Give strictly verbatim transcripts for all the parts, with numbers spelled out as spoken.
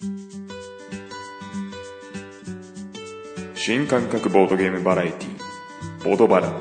新感覚ボードゲームバラエティボドバラ。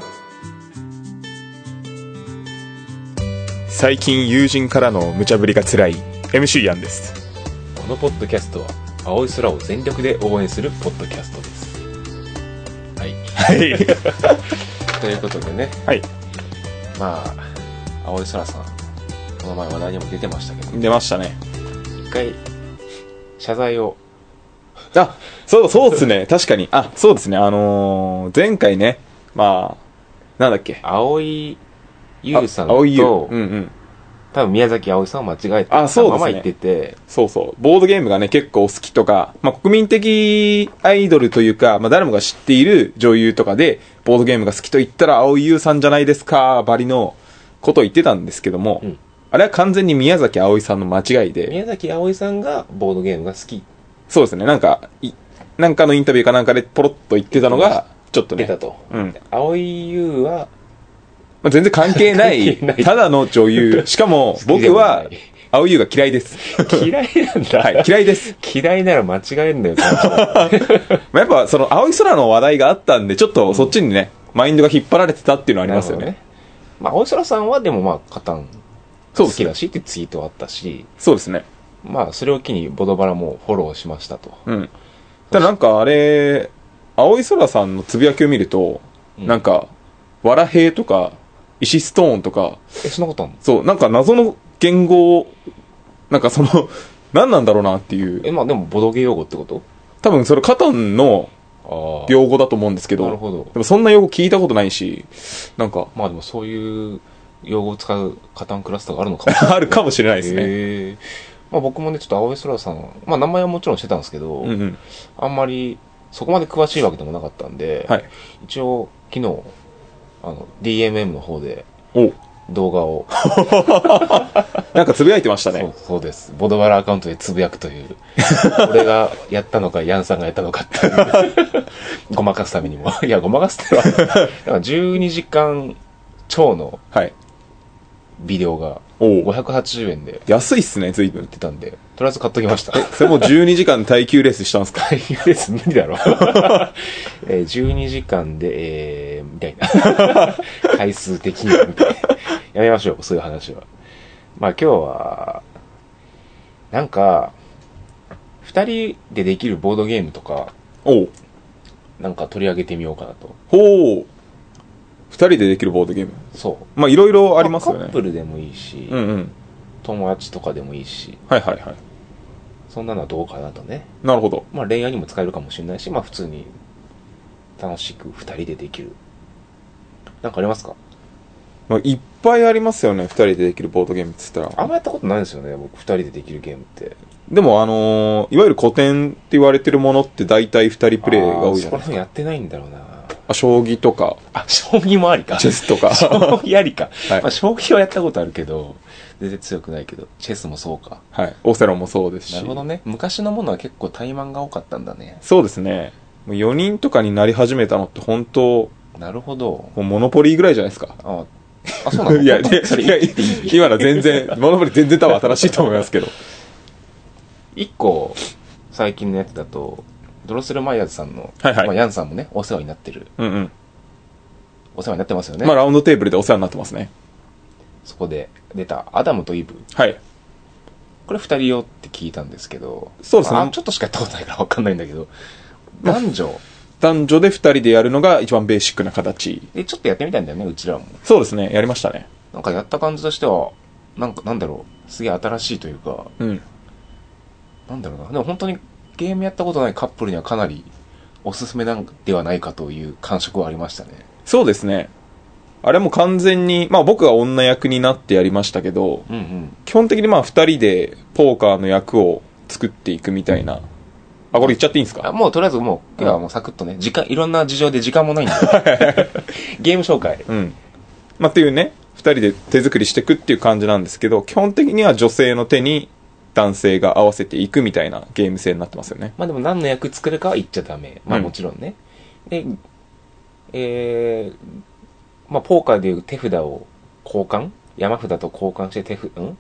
最近友人からの無茶ぶりが辛い エムシー ヤンです。 このポッドキャストは青い空を全力で応援するポッドキャストです。はいはいということでね、 はい、 まあ青い空さんこの前話題にも出てましたけど、 出ましたね。 一回謝罪を。 あ、そうそうですね確かに。あ、そうですね、あのー、前回ね、まあなんだっけ、 青井優さんと、 青井優、うんうん、 多分宮崎葵さんを間違えたまま言ってて、 そうそう、ボードゲームがね結構好きとか、まあ、国民的アイドルというか、まあ、誰もが知っている女優とかでボードゲームが好きと言ったら青井優さんじゃないですかばりのことを言ってたんですけども、うん、あれは完全に宮崎葵さんの間違いで、 宮崎葵さんがボードゲームが好き、 そうですね、なんかいなんかのインタビューかなんかでポロッと言ってたのがちょっとね出たと、 うん、 青井優はまあ、全然関係ないただの女優。しかも僕は青井優が嫌いです。 嫌いなんだ。 はい、嫌いです。 嫌いなら間違えんだよ。 やっぱその青い空の話題があったんでちょっとそっちにね、うん、マインドが引っ張られてたっていうのはありますよね。 まあ青い空さんはでもまあカタン好きだしってツイートあったし、 そうですね。 まあそれを機にボドバラもフォローしましたと。 うん。ただなんかあれ青い空さんのつぶやきを見ると、うん、なんかわらへいとか石ストーンとか、 え、そんなことあんの？そう、 なんか謎の言語を、なんかその何なんだろうなっていう。 え、まあでもボドゲ用語ってこと？ 多分それカタンの用語だと思うんですけど、 なるほど。 でもそんな用語聞いたことないし、なんかまあでもそういう用語を使うカタンクラスターがあるのかもあるかもしれないですね。 へ、まあ僕もねちょっと青い空さん、まあ名前はもちろんしてたんですけど、うんうん、あんまりそこまで詳しいわけでもなかったんで、はい、一応昨日あの ディーエムエム の方で動画をなんかつぶやいてましたね。 そう、そうです。ボドバラアカウントでつぶやくという俺がやったのかヤンさんがやったのかっていうごまかすためにもいやごまかすってはだからじゅうにじかん超のビデオがごひゃくはちじゅうえんで安いっすね、随分売ってたんでとりあえず買っときました。 え、それもじゅうにじかん耐久レースしたんですか？ 耐久レース無理だろ、えー、じゅうにじかんでえー、みたいな回数的にはみたいなやめましょうそういう話は。まあ今日はなんかふたりでできるボードゲームとかをなんか取り上げてみようかなと。 ほう、ふたりでできるボードゲーム。そう、まあいろいろありますよね、まあ、 カップルでもいいし、うんうん、友達とかでもいいし、はいはいはい、そんなのはどうかなとね。 なるほど。 まあ恋愛にも使えるかもしれないし、まあ普通に楽しくふたりでできるなんかありますか？ まあ、いっぱいありますよね、ふたりでできるボードゲームって言ったら。 あんまやったことないですよね、僕ふたりでできるゲームって。 でもあのー、いわゆる古典って言われてるものって大体ふたりプレイが多いじゃないですか。 そこら辺やってないんだろうな。 あ、将棋とか。 あ、将棋もありか。 チェスとか。 将棋ありか。はい、まあ、将棋はやったことあるけど、全然強くないけど、チェスもそうか。 はい。オセロもそうですし。 なるほどね。昔のものは結構怠慢が多かったんだね。 そうですね。もうよにんとかになり始めたのって本当。 なるほど。 もうモノポリーぐらいじゃないですか。 ああ、そうなの？ いや、で、いや、今の全然、モノポリ全然多分新しいと思いますけど。 一個、最近のやつだと、ドロスルマイヤーズさんの、はいはい、まあ、ヤンさんもね、お世話になってる。うんうん。お世話になってますよね。 まあ、ラウンドテーブルでお世話になってますね。 そこで出た、アダムとイブ。 はい。 これ二人用って聞いたんですけど、 そうですね。 あ、ちょっとしかやったことないからわかんないんだけど、男女。 男女で二人でやるのが一番ベーシックな形。 で、ちょっとやってみたんだよね、うちらも。 そうですね、やりましたね。 なんかやった感じとしては、なんかなんだろう、すげえ新しいというか、うん。なんだろうな、でも本当にゲームやったことないカップルにはかなりおすすめなんではないかという感触はありましたね。 そうですね。あれも完全に、まあ僕が女役になってやりましたけど、うんうん、基本的にまあ二人でポーカーの役を作っていくみたいな。あ、これ言っちゃっていいんですか？ もうとりあえずもう、いやもうサクッとね、時間、いろんな事情で時間もないんで。ゲーム紹介。 うん。まあっていうね、二人で手作りしていくっていう感じなんですけど、基本的には女性の手に男性が合わせていくみたいなゲーム性になってますよね。 まあでも何の役作るかは言っちゃダメ。まあもちろんね。うん、で、えー、まあポーカーでいう手札を交換、山札と交換して手札、ん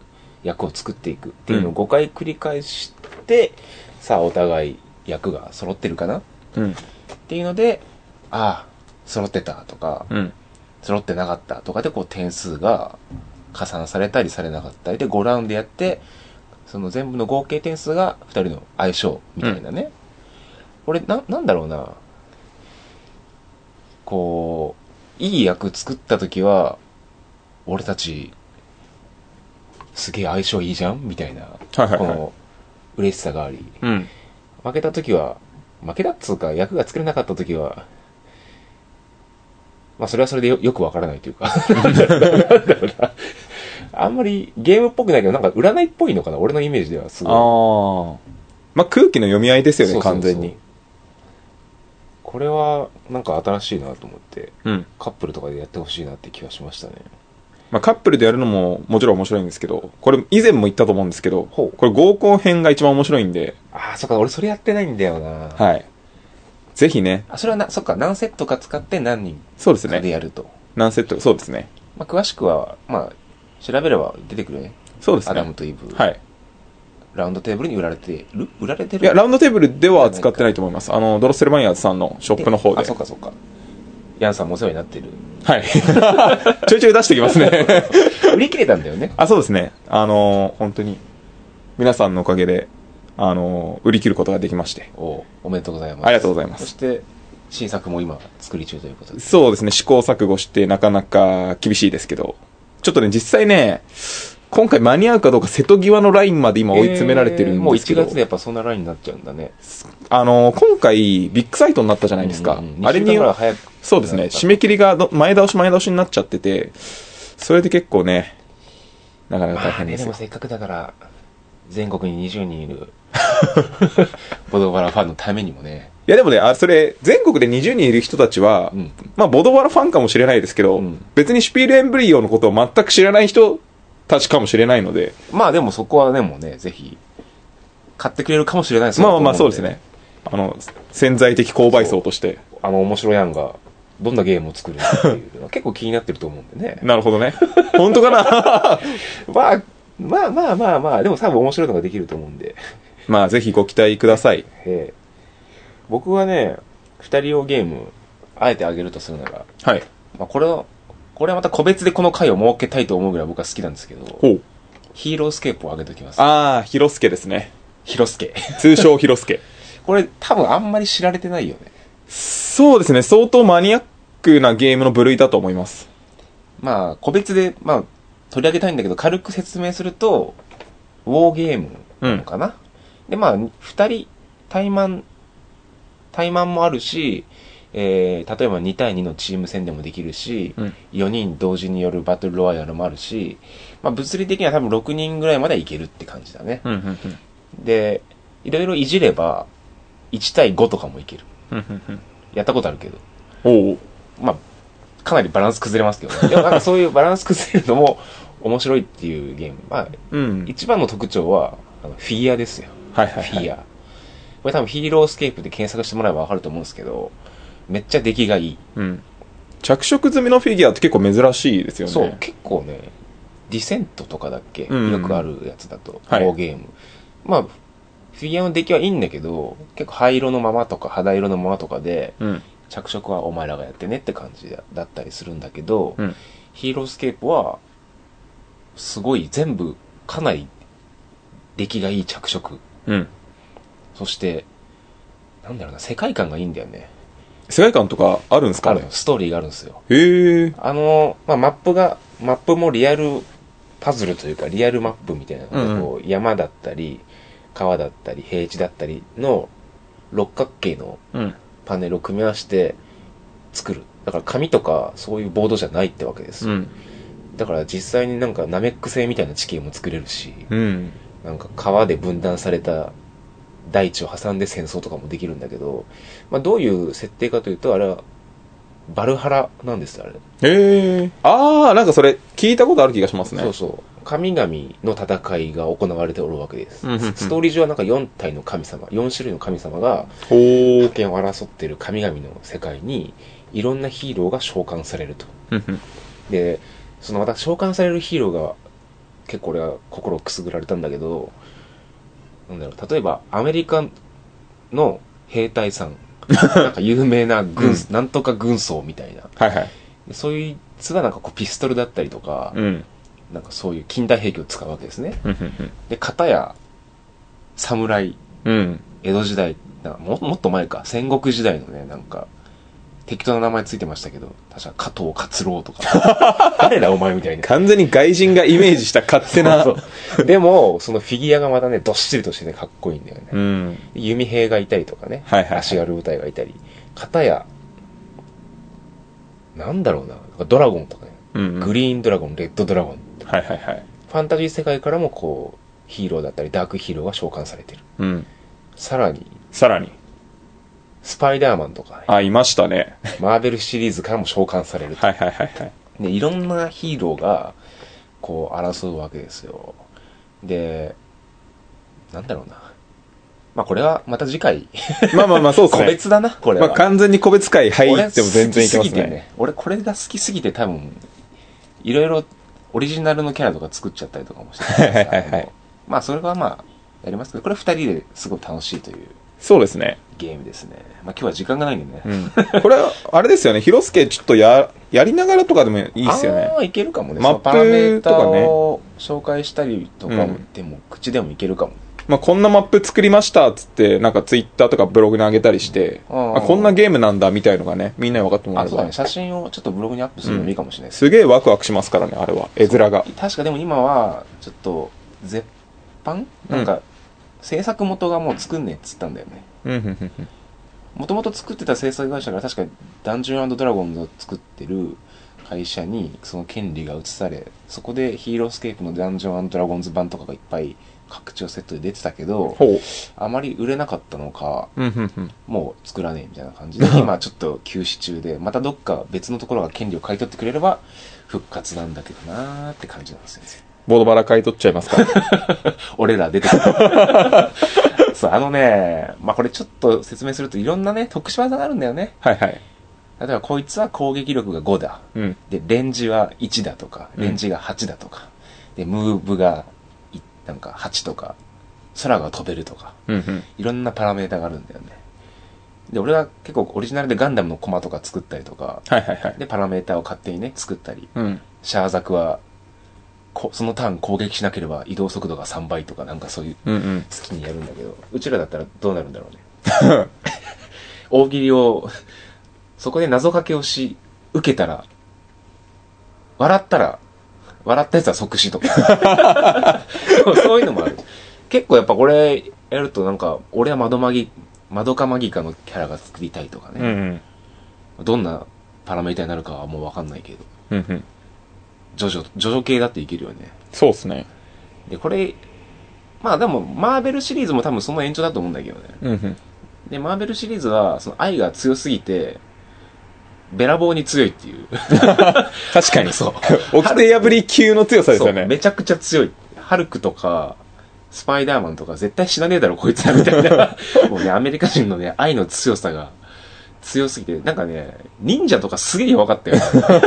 役を作っていくっていうのをごかい繰り返して、うん、さあお互い役が揃ってるかな、うん、っていうので、ああ揃ってたとか、うん、揃ってなかったとかでこう点数が加算されたりされなかったりでごラウンドやって、その全部の合計点数がふたりの相性みたいなね、うん、俺な、なんだろうな、こういい役作った時は俺たちすげえ相性いいじゃんみたいな、はいはいはい、この嬉しさがあり、うん、負けた時は負けたっつうか役が作れなかった時はまあそれはそれで よ, よくわからないというかなんだろうな、あんまりゲームっぽくないけどなんか占いっぽいのかな、俺のイメージではすごい。ああ、 まあ空気の読み合いですよね。そうそうそう、完全に。 これはなんか新しいなと思って、うん、カップルとかでやってほしいなって気がしましたね。 まあ、カップルでやるのももちろん面白いんですけど、これ以前も言ったと思うんですけど、これ合コン編が一番面白いんで。 ああ、そっか、俺それやってないんだよな。 はい。ぜひね。 あ、それはな、そっか、何セットか使って何人かでやると。 何セット、そうですね。 まあ、詳しくは、まあ、調べれば出てくるね。 そうですね。 アダムとイブ。 はい。 ラウンドテーブルに売られてる売られてるいや、ラウンドテーブルでは使ってないと思います。あの、ドロッセルマイヤーズさんのショップの方で。 あ、そっかそっか。ヤンさんもお世話になってる。 はい。ちょいちょい出してきますね。 売り切れたんだよね。 あ、そうですね。あのー、本当に、皆さんのおかげで、あのー、売り切ることができまして。 お、おめでとうございます。 ありがとうございます。 そして、新作も今、作り中ということで。 そうですね。試行錯誤して、なかなか厳しいですけど。ちょっとね、実際ね、今回間に合うかどうか瀬戸際のラインまで今追い詰められてるんですけど、えー、もういちがつでやっぱそんなラインになっちゃうんだね。 あのー、今回ビッグサイトになったじゃないですか。うんうん、あれにそうですね、締め切りが前倒し前倒しになっちゃってて、それで結構ね、なかなか大変ですよ。 まあね、でもせっかくだから全国ににじゅうにんいるボドバラファンのためにもね。 いやでもね、あ、それ全国でにじゅうにんいる人たちは、うん、まあボドバラファンかもしれないですけど、うん、別にシュピールエンブリオのことを全く知らない人たちかもしれないので、 まあでもそこはでもね、ぜひ買ってくれるかもしれないですね。まあまあまあそうですね。あの潜在的購買層としてあの面白い案がどんなゲームを作るのかっていうのは結構気になってると思うんでね。 なるほどね。本当かな。 まあまあまあまあまあでも多分面白いのができると思うんで、 まあぜひご期待ください。 えー、僕はねふたり用ゲームあえてあげるとするなら、はい、まあ、これはこれはまた個別でこの回を設けたいと思うぐらい僕は好きなんですけど、ほう、ヒーロースケープをあげときます。 ああ、ヒロスケですね。 ヒロスケ。 通称ヒロスケ。 これ多分あんまり知られてないよね。 そうですね、相当マニアックなゲームの部類だと思います。 まあ個別で、まあ、取り上げたいんだけど軽く説明するとウォーゲームなのかな、うん、でまあふたり対マン対マンもあるし、えー、例えばにたいにのチーム戦でもできるし、うん、よにん同時によるバトルロワイヤルもあるし、まあ、物理的には多分ろくにんぐらいまではいけるって感じだね、うんうんうん、でいろいろいじればいちたいごとかもいける、うんうんうん、やったことあるけど、おまあかなりバランス崩れますけどね。でもなんかそういうバランス崩れるのも面白いっていうゲーム、まあうん、一番の特徴はあのフィギュアですよ、はいはいはい、フィギュアこれ多分ヒーロースケープで検索してもらえば分かると思うんですけど、めっちゃ出来がいい、うん、 着色済みのフィギュアって結構珍しいですよね。 そう結構ね、ディセントとかだっけ、うん、よくあるやつだと、はい、ウォーゲーム、まあフィギュアの出来はいいんだけど結構灰色のままとか肌色のままとかで、うん、着色はお前らがやってねって感じだったりするんだけど、うん、ヒーロースケープはすごい全部かなり出来がいい着色、うん、そしてなんだろうな、世界観がいいんだよね。 世界観とかあるんですかね。 ある、ストーリーがあるんですよ。 へえ。 あの、まあ、マップがマップもリアルパズルというかリアルマップみたいなので、こう、うん、山だったり川だったり平地だったりの六角形のパネルを組み合わせて作る。だから紙とかそういうボードじゃないってわけです、うん、だから実際になんかナメック星みたいな地形も作れるし、うん、なんか川で分断された大地を挟んで戦争とかもできるんだけど、まあ、どういう設定かというとあれはバルハラなんですよ、あれ。 へえ。ああ、なんかそれ聞いたことある気がしますね。 そうそう、神々の戦いが行われておるわけです、うんうんうん、ストーリー上はなんかよん体の神様、よん種類の神様が覇権を争っている神々の世界にいろんなヒーローが召喚されるとで、そのまた召喚されるヒーローが結構俺は心をくすぐられたんだけど、なんだろう、例えばアメリカの兵隊さんなんか有名な軍、うん、なんとか軍曹みたいな、 はいはい、 そういうつがなんかこうピストルだったりとか、 うん、 なんかそういう近代兵器を使うわけですね。で片や侍、うん、江戸時代な も, もっと前か戦国時代のね、なんか適当な名前ついてましたけど、確か加藤勝郎とか誰だお前みたいな、 完全に外人がイメージした勝手なそうそうでもそのフィギュアがまたねどっしりとしてねかっこいいんだよね、うん、弓兵がいたりとかね、はいはいはい、足軽部隊がいたり、片やなんだろうな、ドラゴンとかね、うんうん、グリーンドラゴン、レッドドラゴン、はいはいはい、ファンタジー世界からもこうヒーローだったりダークヒーローが召喚されてる、うん、さらにさらにスパイダーマンとか、ね、 あ、いましたね。 マーベルシリーズからも召喚される。 はいはいはいはい。 で、いろんなヒーローが、こう、争うわけですよ。で、なんだろうな。まあこれはまた次回。 まあまあまあそうですね。 個別だな、これは。 まあ完全に個別回入っても全然いけますね。ね俺これが好きすぎて多分、いろいろオリジナルのキャラとか作っちゃったりとかもしてるんですけど、はいはいはい、まあそれはまあ、やりますけど、これ二人ですごい楽しいという。 そうですね。 ゲームですね。まあ今日は時間がないんでね。 うん、これは、あれですよね。ヒロスケちょっとや、やりながらとかでもいいですよね。 ああ、いけるかもね。 マップとかね。 パラメーターを紹介したりとかも、でも、口でもいけるかも。 まあこんなマップ作りましたっつって、なんかツイッターとかブログに上げたりして、ああこんなゲームなんだみたいのがね、みんなに分かってもらえば。 あ、そうだね。写真をちょっとブログにアップするのもいいかもしれないです、うん。すげえワクワクしますからね、あれは。絵面が。 確かでも今は、ちょっと、絶版なんか、うん、制作元がもう作んねえっつったんだよね。もともと作ってた制作会社が確かダンジョン&ドラゴンズを作ってる会社にその権利が移され、そこでヒーロースケープのダンジョン&ドラゴンズ版とかがいっぱい拡張セットで出てたけど、あまり売れなかったのか、もう作らねえみたいな感じで今ちょっと休止中で、またどっか別のところが権利を買い取ってくれれば復活なんだけどなーって感じなんですよ。 ボードバラ買い取っちゃいますか俺ら出てくるそう、あのね、まあ、これちょっと説明するといろんなね、特殊技があるんだよね。 はいはい。 例えばこいつは攻撃力がごだ。うん、で、レンジはいちだとか、レンジがはちだとか。うん、で、ムーブがなんかはちとか、空が飛べるとか、うんうん。いろんなパラメータがあるんだよね。で、俺は結構オリジナルでガンダムのコマとか作ったりとか、 はいはいはい。 で、パラメータを勝手にね、作ったり。うん、シャーザクは、そのターン攻撃しなければ移動速度がさんばいとかなんかそういう好きにやるんだけど、うんうん、うちらだったらどうなるんだろうね大喜利をそこで謎かけをし受けたら笑ったら笑ったやつは即死とかそういうのもある。結構やっぱこれやるとなんか俺は窓マギ窓かマギカのキャラが作りたいとかね、うんうん、どんなパラメータになるかはもう分かんないけど、うんうん、ジョジョ、ジョジョ系だっていけるよね。 そうっすね。 で、これ、まあでも、マーベルシリーズも多分その延長だと思うんだけどね。うんうん、で、マーベルシリーズは、その愛が強すぎて、べらぼうに強いっていう。 確かに。そう。掟破り級の強さですよね。 めちゃくちゃ強い。ハルクとか、スパイダーマンとか絶対死なねえだろ、こいつらみたいな。もうね、アメリカ人のね、愛の強さが強すぎて、なんかね、忍者とかすげえ弱かったよ。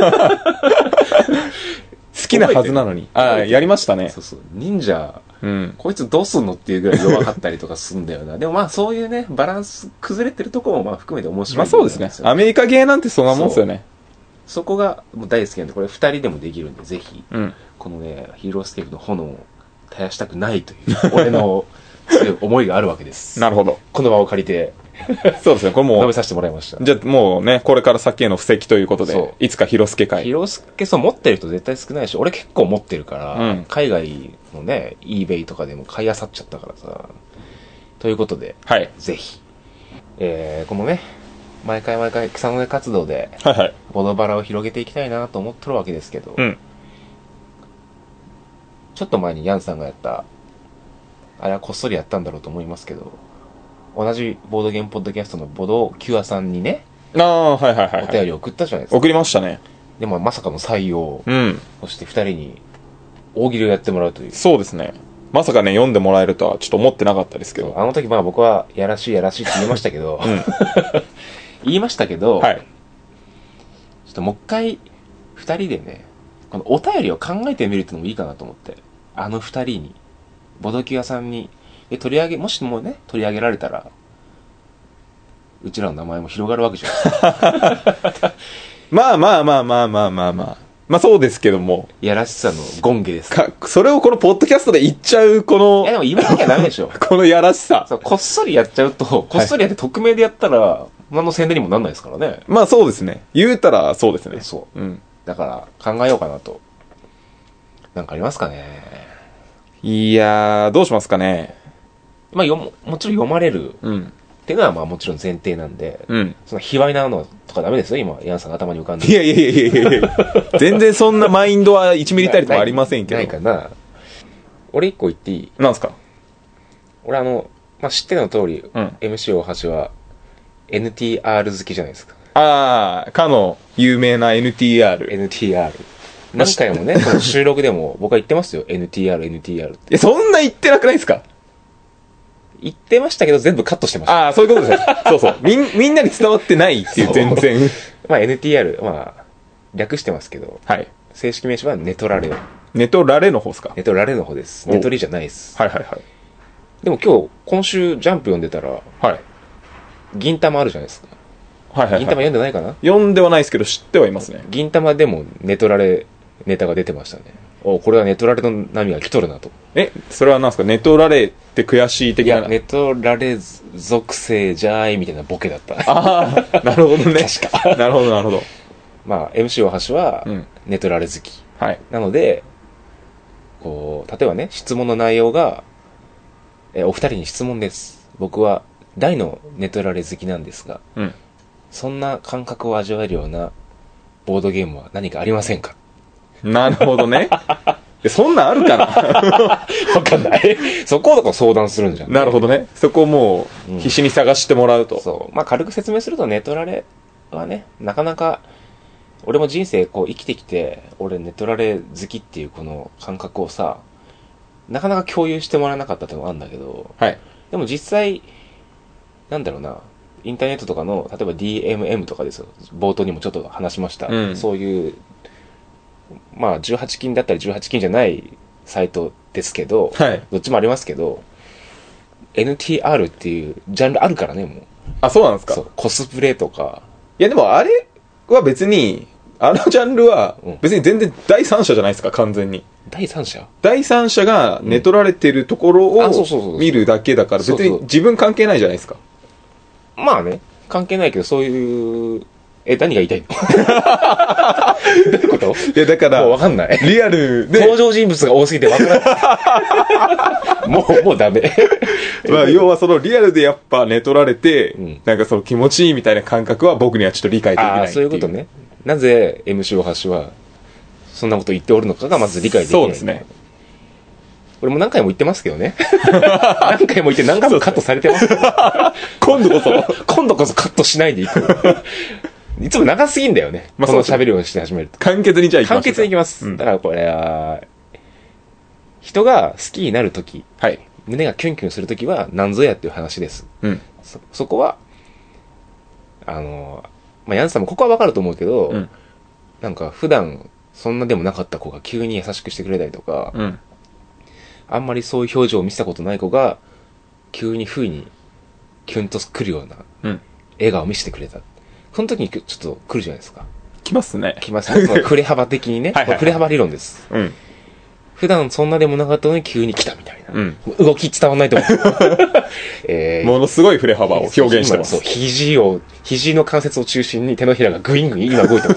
好きなはずなのに。ああ、やりましたね。 そうそう。忍者、うん、こいつどうすんのっていうぐらい弱かったりとかするんだよな。でもまあそういうね、バランス崩れてるところもまあ含めて面白い。 まあそうですね。アメリカゲーなんてそんなもんですよね。 そ, そこがもう大好きなんで、これ二人でもできるんで、ぜひ、うん、このね、ヒーロースケープの炎を絶やしたくないという、俺の強い思いがあるわけです。 なるほど。 この場を借りて、 そうですね、これもう。 述べさせてもらいました。 じゃあもうね、これから先への布石ということで、いつかヒロスケ会。 ヒロスケそう持ってる人絶対少ないし、俺結構持ってるから、うん、海外のね、eBay とかでも買い漁っちゃったからさ。ということで、 はい、 ぜひ、えー、このね、毎回毎回草の根活動で、 はいはい、 ボドバラを広げていきたいなと思ってるわけですけど、うん、ちょっと前にヤンさんがやった、あれはこっそりやったんだろうと思いますけど、同じボードゲームポッドキャストのボドキュアさんにね、 ああ、はいはいはい、はい、 お便り送ったじゃないですか。 送りましたね。 でもまさかの採用、うん、そして二人に大喜利をやってもらうという。 そうですね。まさかね、読んでもらえるとはちょっと思ってなかったですけど。 あの時まあ僕はやらしいやらしいって言いましたけど、うん、言いましたけど、はい、ちょっともう一回二人でね、このお便りを考えてみるってのもいいかなと思って。 あの二人に、ボドキュアさんに、で取り上げ、もしもね、取り上げられたら、うちらの名前も広がるわけじゃないですか。 まあまあまあまあまあまあまあ。まあそうですけども。 いやらしさの権下ですか。 か、それをこのポッドキャストで言っちゃう、この。 いやでも言わなきゃダメでしょ。 このやらしさ。 そう、こっそりやっちゃうと、こっそりやって匿名でやったら、何の宣伝にもなんないですからね。 まあそうですね。言うたらそうですね。 そう。 うん。 だから考えようかなと。なんかありますかね。 いやー、どうしますかね。 まあよも、もちろん読まれる。 うん。 っていうのはまあもちろん前提なんで、 うん。 その卑猥なのとかダメですよ、今、ヤンさんが頭に浮かんでる。 いやいやいやいやいや全然そんなマインドはいちミリたりともありませんけど。 ないかな。俺一個言っていい？ なんすか？ 俺あの、まあ、知っての通り、 うん、 エムシー 大橋は エヌティーアール 好きじゃないですか。 ああ、かの有名な エヌティーアール。 エヌティーアール。何回もね、この収録でも僕は言ってますよ。エヌティーアール、エヌティーアール って。 いや、そんな言ってなくないですか？ 言ってましたけど全部カットしてました。 ああ、そういうことですね。そうそう。みん、みんなに伝わってないっていう全然。 まあ エヌティーアール、まあ、略してますけど、 はい。 正式名称はネトラレ。 ネトラレの方ですか？ ネトラレの方です。ネトリじゃないです。 はいはいはい。 でも今日、今週ジャンプ読んでたら、 はい。 銀玉あるじゃないですか。 はいはいはい。 銀玉読んでないかな？ 読んではないですけど知ってはいますね。 銀玉でもネトラレネタが出てましたね。お、これはネトラレの波が来とるなと。 え、それは何ですか？ネトラレって悔しい的な。 いや、ネトラレ属性じゃーいみたいなボケだった。 ああ、なるほどね。 確か。 なるほどなるほど。 まあ、エムシー 大橋はうん、 ネトラレ好き。 はい。 なので、こう、例えばね、質問の内容が、え、お二人に質問です。僕は大のネトラレ好きなんですが、 うん。 そんな感覚を味わえるようなボードゲームは何かありませんか？ なるほどね。そんなんあるかなわかんない。そこをだから相談するんじゃん、ね。 なるほどね。そこをもう、必死に探してもらうと。 うん、そう。まあ、軽く説明すると、ネトラレはね、なかなか、俺も人生こう生きてきて、俺ネトラレ好きっていうこの感覚をさ、なかなか共有してもらえなかったってのがあるんだけど、 はい。 でも実際、なんだろうな、インターネットとかの、例えば ディーエムエム とかですよ。冒頭にもちょっと話しました。 うん、 そういう、まあ、じゅうはち禁だったりじゅうはち禁じゃないサイトですけど、 はい、 どっちもありますけど、エヌティーアール っていうジャンルあるからね、もう。 あ、そうなんですか？ そう、コスプレとか。 いや、でもあれは別に、あのジャンルは、別に全然第三者じゃないですか、完全に。 第三者？ 第三者が寝取られてるところを見るだけだから、別に自分関係ないじゃないですか。 まあね、関係ないけど、そういう、え、何が言いたいの？どういうこと？ いや、だから、 もうわかんない。 リアルで。 登場人物が多すぎてわからない。もう、もうダメ。 まあ、要はそのリアルでやっぱ寝取られて、 うん、 なんかその気持ちいいみたいな感覚は僕にはちょっと理解できないっていう。 ああ、そういうことね。なぜ エムシー 大橋は、そんなこと言っておるのかがまず理解できない。 そうですね。 俺も何回も言ってますけどね。何回も言って何回もカットされてますけど。 今度こそ。 今度こそカットしないでいく。いつも長すぎんだよね。まあ、この喋るようにして始めると。 簡潔にじゃあいきます。 簡潔にいきます。うん、だからこれは、人が好きになるとき、 はい、 胸がキュンキュンするときは何ぞやっていう話です。 うん、 そ、そこは、あの、まあ、ヤンさんもここはわかると思うけど、うん、なんか普段そんなでもなかった子が急に優しくしてくれたりとか、うん、あんまりそういう表情を見せたことない子が、急に不意にキュンとくるような笑顔を見せてくれた。その時にちょっと来るじゃないですか。 来ますね。 来ますね。振れ幅的にね。はいはいはい、振れ幅理論です。うん。普段そんなでもなかったのに急に来たみたいな。うん、動き伝わんないと思う。 えー、ものすごい振れ幅を表現してます。 そう、肘を、肘の関節を中心に手のひらがグイングイン今動いてます。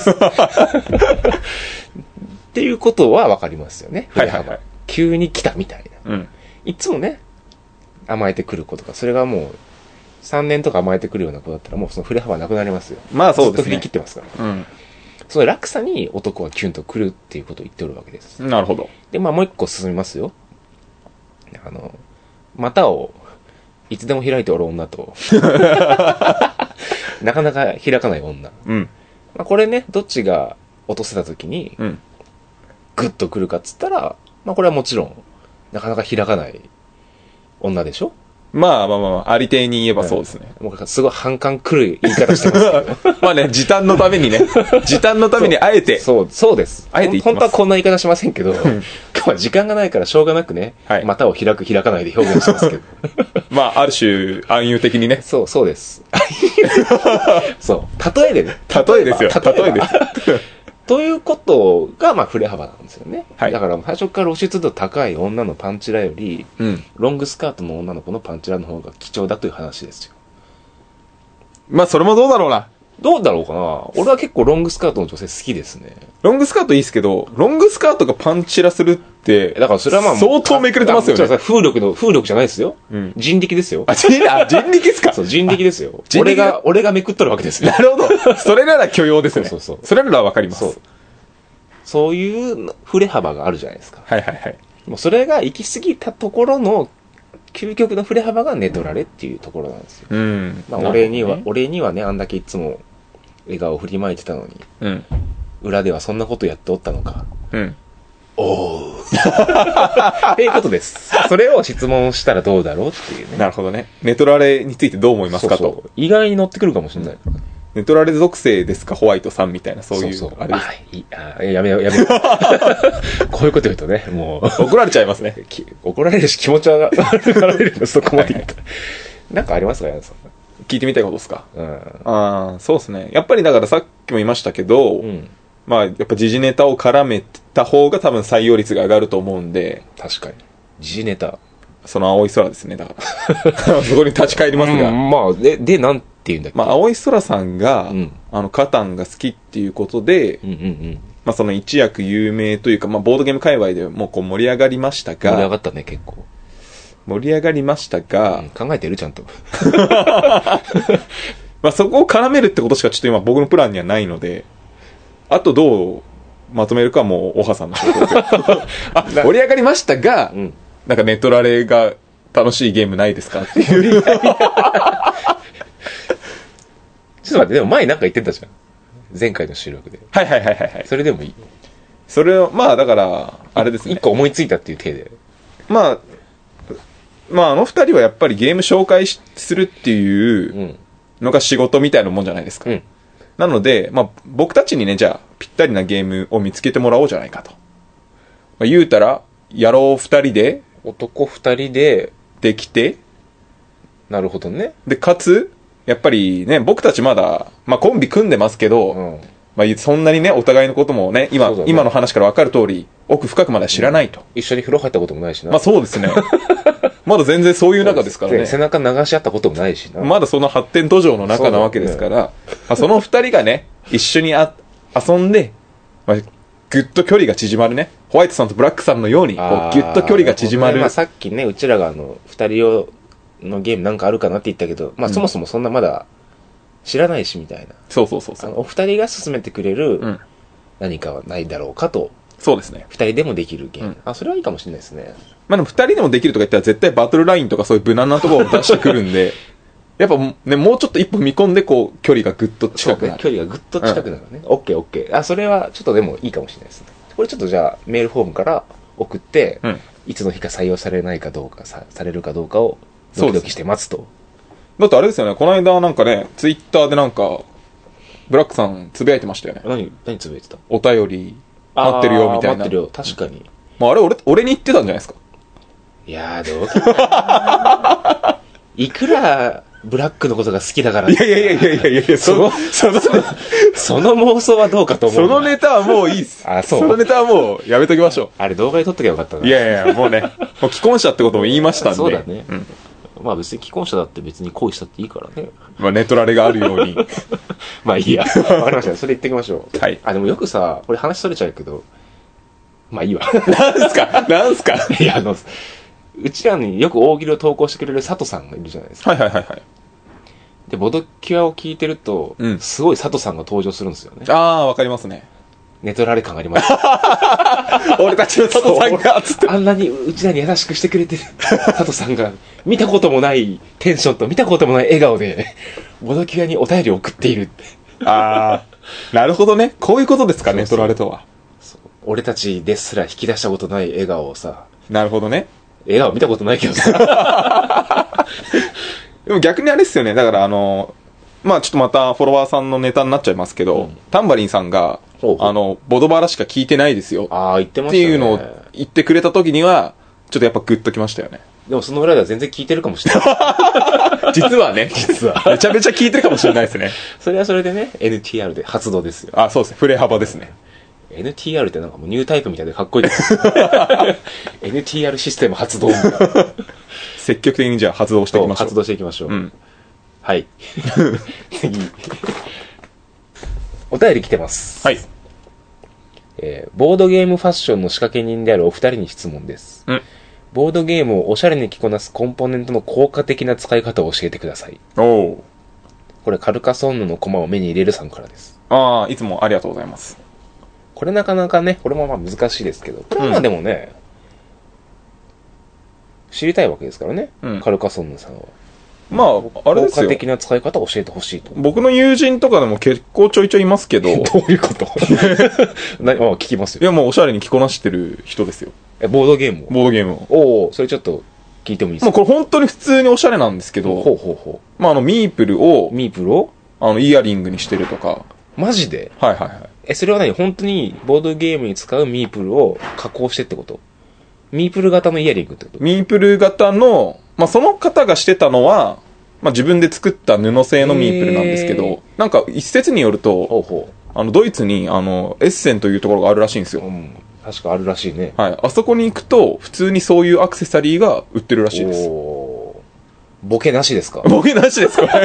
っていうことはわかりますよね。振れ幅。はいはいはい、急に来たみたいな。うん、いつもね、甘えてくる子とか、それがもう、さんねんとか甘えてくるような子だったらもうその振れ幅なくなりますよ。 まあそうですね。 ずっと振り切ってますから。うん。その落差に男はキュンとくるっていうことを言っておるわけです。 なるほど。 で、まあもう一個進みますよ。あの、股をいつでも開いておる女と、なかなか開かない女。うん。まあこれね、どっちが落とせた時に、うん、グッとくるかっつったら、まあこれはもちろん、なかなか開かない女でしょ？ まあまあまあ、ありていに言えばそうですね。 もうすごい反感来る言い方してますけど。 まあね、時短のためにね、時短のためにあえて。 そう、そうです。 あえて言ってます。 本当はこんな言い方しませんけど、今まあ時間がないからしょうがなくね、 はい股を開く開かないで表現しますけど。 まあ、ある種、暗喩的にね。 そう、そうです。そう。例えでね。 例えですよ。例えです。 ということが、まあ、振れ幅なんですよね。 はい。 だから、最初から露出度高い女のパンチラより、 うん。 ロングスカートの女の子のパンチラの方が貴重だという話ですよ。 まあ、それもどうだろうな。 どうだろうかな。俺は結構ロングスカートの女性好きですね。 ロングスカートいいですけど、ロングスカートがパンチラするって、 だからそれはまあ、 相当めくれてますよね。 風力の、風力じゃないですよ。うん。人力ですよ。 あ、人力、あ、人力ですか？ そう、人力ですよ。俺が、俺がめくっとるわけですよ。 なるほど。それなら許容ですね。 そうそうそう。 それならわかります。 そう。そういう振れ幅があるじゃないですか。 はいはいはい。 もうそれが行き過ぎたところの、究極の振れ幅がネトラレっていうところなんですよ。 うん。 まあ、俺には、ね、俺にはね、あんだけいつも、笑顔を振りまいてたのに、 うん、 裏ではそんなことやっておったのか。 うん。 おー。っていうことです。それを質問したらどうだろうっていうね。 なるほどね。ネトラレについてどう思いますかと。そうそう、 意外に乗ってくるかもしれない。 ネトラレ属性ですかホワイトさんみたいな、そういう、 そうそうあれです。 あ、いあやめよう、やめよう。こういうこと言うとね、もう。 怒られちゃいますね。 怒られるし気持ちは悪くなれるんだ、そこまで言ったら。なんかありますか、ヤンさん。 聞いてみたいことですか？ うん。 ああ、そうですね。やっぱりだからさっきも言いましたけど、うん、まあやっぱ時事ネタを絡めた方が多分採用率が上がると思うんで。 確かに。時事ネタ。 その青い空ですね、だから。そこに立ち返りますが。 うん、まあ、で、で、なんて言うんだっけ。 まあ、青い空さんが、うん、あの、カタンが好きっていうことで、 うんうんうん、 まあその一躍有名というか、まあボードゲーム界隈でもうこう盛り上がりましたが。 盛り上がったね、結構。 盛り上がりましたが、 うん、考えてるちゃんと。 まあそこを絡めるってことしかちょっと今僕のプランにはないので、あとどうまとめるかもうオハさんの仕事で。あ、盛り上がりましたが、うん、なんかネトラレが楽しいゲームないですかっていう。ちょっと待って、でも前なんか言ってたじゃん。前回の収録で。 はいはいはいはい、はい。 それでもいい。 それを、まあだから、あれですね。 一個思いついたっていう体で。 まあ、まああの二人はやっぱりゲーム紹介するっていうのが仕事みたいなもんじゃないですか。うん、なので、まあ僕たちにね、じゃあぴったりなゲームを見つけてもらおうじゃないかと。まあ、言うたら、野郎二人で、 男二人で、 できて、 なるほどね。 で、かつ、やっぱりね、僕たちまだ、まあコンビ組んでますけど、うん、まあそんなにね、お互いのこともね、今、ね、今の話から分かる通り、奥深くまで知らないと、うん。 一緒に風呂入ったこともないしな。 まあそうですね。まだ全然そういう中ですからね。 背中流し合ったこともないしな。 まだその発展途上の中なわけですから、そ,、ね、まあ、その二人がね、一緒にあ遊んで、まあ、ぐっと距離が縮まるね。ホワイトさんとブラックさんのように、こうぎゅっと距離が縮まる。 まあさっきね、うちらがあの、二人用のゲームなんかあるかなって言ったけど、まあ、うん、そもそもそんなまだ知らないしみたいな。 そうそうそうそう。 お二人が進めてくれる何かはないだろうかと。 そうですね。 二人でもできるゲーム。うん、あ、それはいいかもしれないですね。 まあでも二人でもできるとか言ったら絶対バトルラインとかそういう無難なところを出してくるんで、やっぱね、もうちょっと一歩見込んでこう、距離がぐっと近くなる。 ね、距離がぐっと近くなるね。オッケーオッケー。あ、それはちょっとでもいいかもしれないですね。これちょっとじゃあメールフォームから送って、うん、いつの日か採用されないかどうか、さ、されるかどうかをドキドキして待つと。 だってあれですよね、この間なんかね、ツイッターでなんか、ブラックさんつぶやいてましたよね。 何、何つぶやいてた？ お便り、待ってるよみたいな。 待ってるよ、確かに。 まああれ俺、俺に言ってたんじゃないですか。 いやー、どうかいくら、ブラックのことが好きだから。 いやいやいやいやいやいやいや、その、その、 その妄想はどうかと思う。 そのネタはもういいっす。 あ、そう。 そのネタはもうやめときましょう。 あれ動画で撮っときゃよかったな。 いやいや、もうね、もう既婚者ってことも言いましたんで。 そうだね。うん。まあ別に既婚者だって別に恋したっていいからね。 まあネトラレがあるように。 まあいいや。わかりました。それ言ってきましょう。 はい。 あ、でもよくさ、これ話それちゃうけど、まあいいわ。 なんすかなんすかいや、あの、うちらによく大喜利を投稿してくれる佐藤さんがいるじゃないですか。 はいはいはいはい。 で、ボドキュアを聞いてると、うん、すごい佐藤さんが登場するんですよね。 ああ、わかりますね。 ネトラレ感あります。 俺たちの佐藤さんが、つって。 あんなにうちらに優しくしてくれてる佐藤さんが、見たこともないテンションと見たこともない笑顔で、ボドキュアにお便りを送っている。 ああ、なるほどね。こういうことですか、ネトラレとは。 俺たちですら引き出したことない笑顔をさ。 なるほどね。 笑顔見たことないけどさ。 でも逆にあれっすよね。だからあの、 まあちょっとまたフォロワーさんのネタになっちゃいますけど、うん、タンバリンさんが、ほうほうあの、ボドバラしか聞いてないですよ。 ああ、言ってましたね。 っていうのを言ってくれた時には、ちょっとやっぱグッときましたよね。 でもその裏では全然聞いてるかもしれない。 実はね。 実は。 めちゃめちゃ聞いてるかもしれないですね。 それはそれでね、エヌティーアール で発動ですよ。 あ、そうですね。振れ幅ですね。 エヌティーアール ってなんかもうニュータイプみたいでかっこいいです。エヌティーアール システム発動みたいな。 積極的にじゃあ発動していきましょう。 発動していきましょう。うん。はい。次。お便り来てます。 はい。 えー、ボードゲームファッションの仕掛け人であるお二人に質問です。 うん。 ボードゲームをおしゃれに着こなすコンポーネントの効果的な使い方を教えてください。 おお。 これカルカソンヌのコマを目に入れるさんからです。 ああ、いつもありがとうございます。 これなかなかね、これもまあ難しいですけど、これはまあでもね、うん、知りたいわけですからね、うん、カルカソンヌさんは。 まあ、あれですよ。 効果的な使い方を教えてほしいと。 僕の友人とかでも結構ちょいちょいいますけど。 どういうこと何あ聞きますよ。 いや、もうおしゃれに着こなしてる人ですよ。 え、ボードゲームをボードゲームを。 おお、それちょっと聞いてもいいですか。 もうこれ本当に普通におしゃれなんですけど。 ほうほうほう。まあ、あの、ミープルを。 ミープルをあの、イヤリングにしてるとか。 マジで？ はいはいはい。 え、それは何？本当にボードゲームに使うミープルを加工してってこと？ミープル型のイヤリングってこと？ ミープル型の、まあ、その方がしてたのは、まあ、自分で作った布製のミープルなんですけど、なんか一説によると、 ほうほうあのドイツにあのエッセンというところがあるらしいんですよ。 うん、確かあるらしいね。 はい。あそこに行くと普通にそういうアクセサリーが売ってるらしいです。 おボケなしですか？ ボケなしですこれ。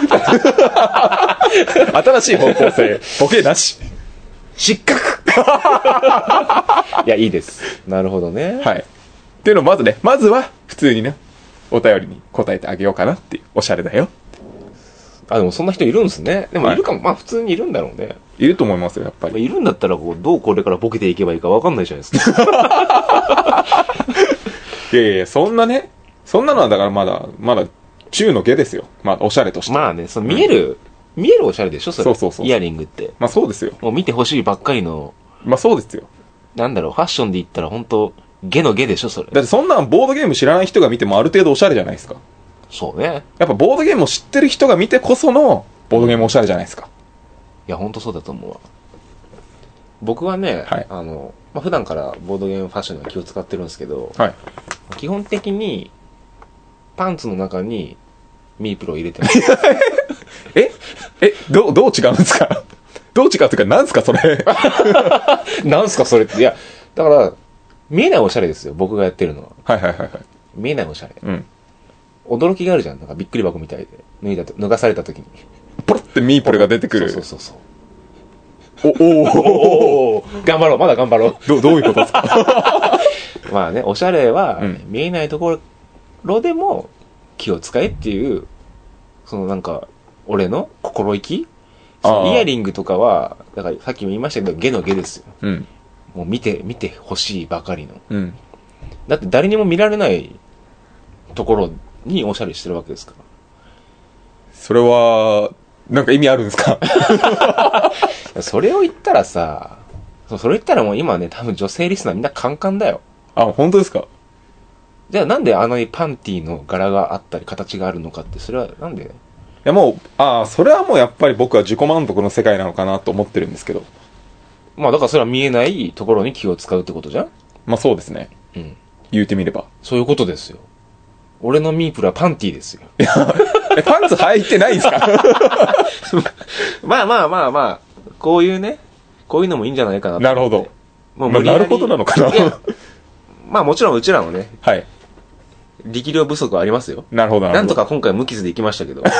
新しい方向性。ボケなし。 失格。いやいいです。なるほどね。 はい。っていうのをまずね、まずは普通にね。お便りに答えてあげようかなっていう、おしゃれだよ。 あ、でもそんな人いるんですね。でもいるかも、はい、まあ普通にいるんだろうね。 いると思いますよ、やっぱり。 いるんだったらこう、どうこれからボケていけばいいか分かんないじゃないですか。 いやいや、そんなね、そんなのはだからまだ、まだ中の下ですよ。まあおしゃれとして。 まあね、その見える、うん、見えるおしゃれでしょ、それ。 そうそうそう。 イヤリングって。 まあそうですよ。 もう見てほしいばっかりの。 まあそうですよ。 なんだろう、ファッションで言ったら本当ゲのゲでしょ、それ。 だってそんなボードゲーム知らない人が見てもある程度おしゃれじゃないですか。 そうね。 やっぱボードゲームを知ってる人が見てこそのボードゲームおしゃれじゃないですか。 いや、ほんとそうだと思うわ。僕はね、はい、あの、まあ、普段からボードゲームファッションには気を使ってるんですけど、 はい、 基本的にパンツの中にミープルを入れてます。 ええどう、どう違うんですか？どう違うっていうか、なんすかそれ。 なんすかそれって。いや、だから、見えないおしゃれですよ、僕がやってるのは。 はいはいはいはい。 見えないおしゃれ。 うん。 驚きがあるじゃん。なんかびっくり箱みたいで。脱いだと、脱がされた時に。 ポロってミープルが出てくる。 そうそうそうそう。お、おーおー頑張ろう、まだ頑張ろう。 ど、どういうことですか？ まあね、おしゃれは、見えないところでも気を使えっていう、そのなんか、俺の心意気？イヤリングとかは、だからさっきも言いましたけど、ゲのゲですよ。 うん。 もう見て、見てほしいばかりの。 うん。 だって誰にも見られないところにおしゃれしてるわけですから。 それは、なんか意味あるんですか？ それを言ったらさ、それ言ったらもう今ね、多分女性リスナーみんなカンカンだよ。 あ、本当ですか？ じゃあなんであのパンティの柄があったり形があるのかって、それはなんで？ いやもう、ああ、それはもうやっぱり僕は自己満足の世界なのかなと思ってるんですけど。 まあだからそれは見えないところに気を使うってことじゃん？ まあそうですね。 うん。 言うてみれば。 そういうことですよ。俺のミープルはパンティですよ。 いや、パンツ履いてないんですか？ まあまあまあまあ、こういうね、こういうのもいいんじゃないかなと。 なるほど。 もう無理やり、まあ、なるほどなのかな。 まあもちろんうちらのね。 はい。 力量不足はありますよ。 なるほどなるほど。 なんとか今回無傷で行きましたけど。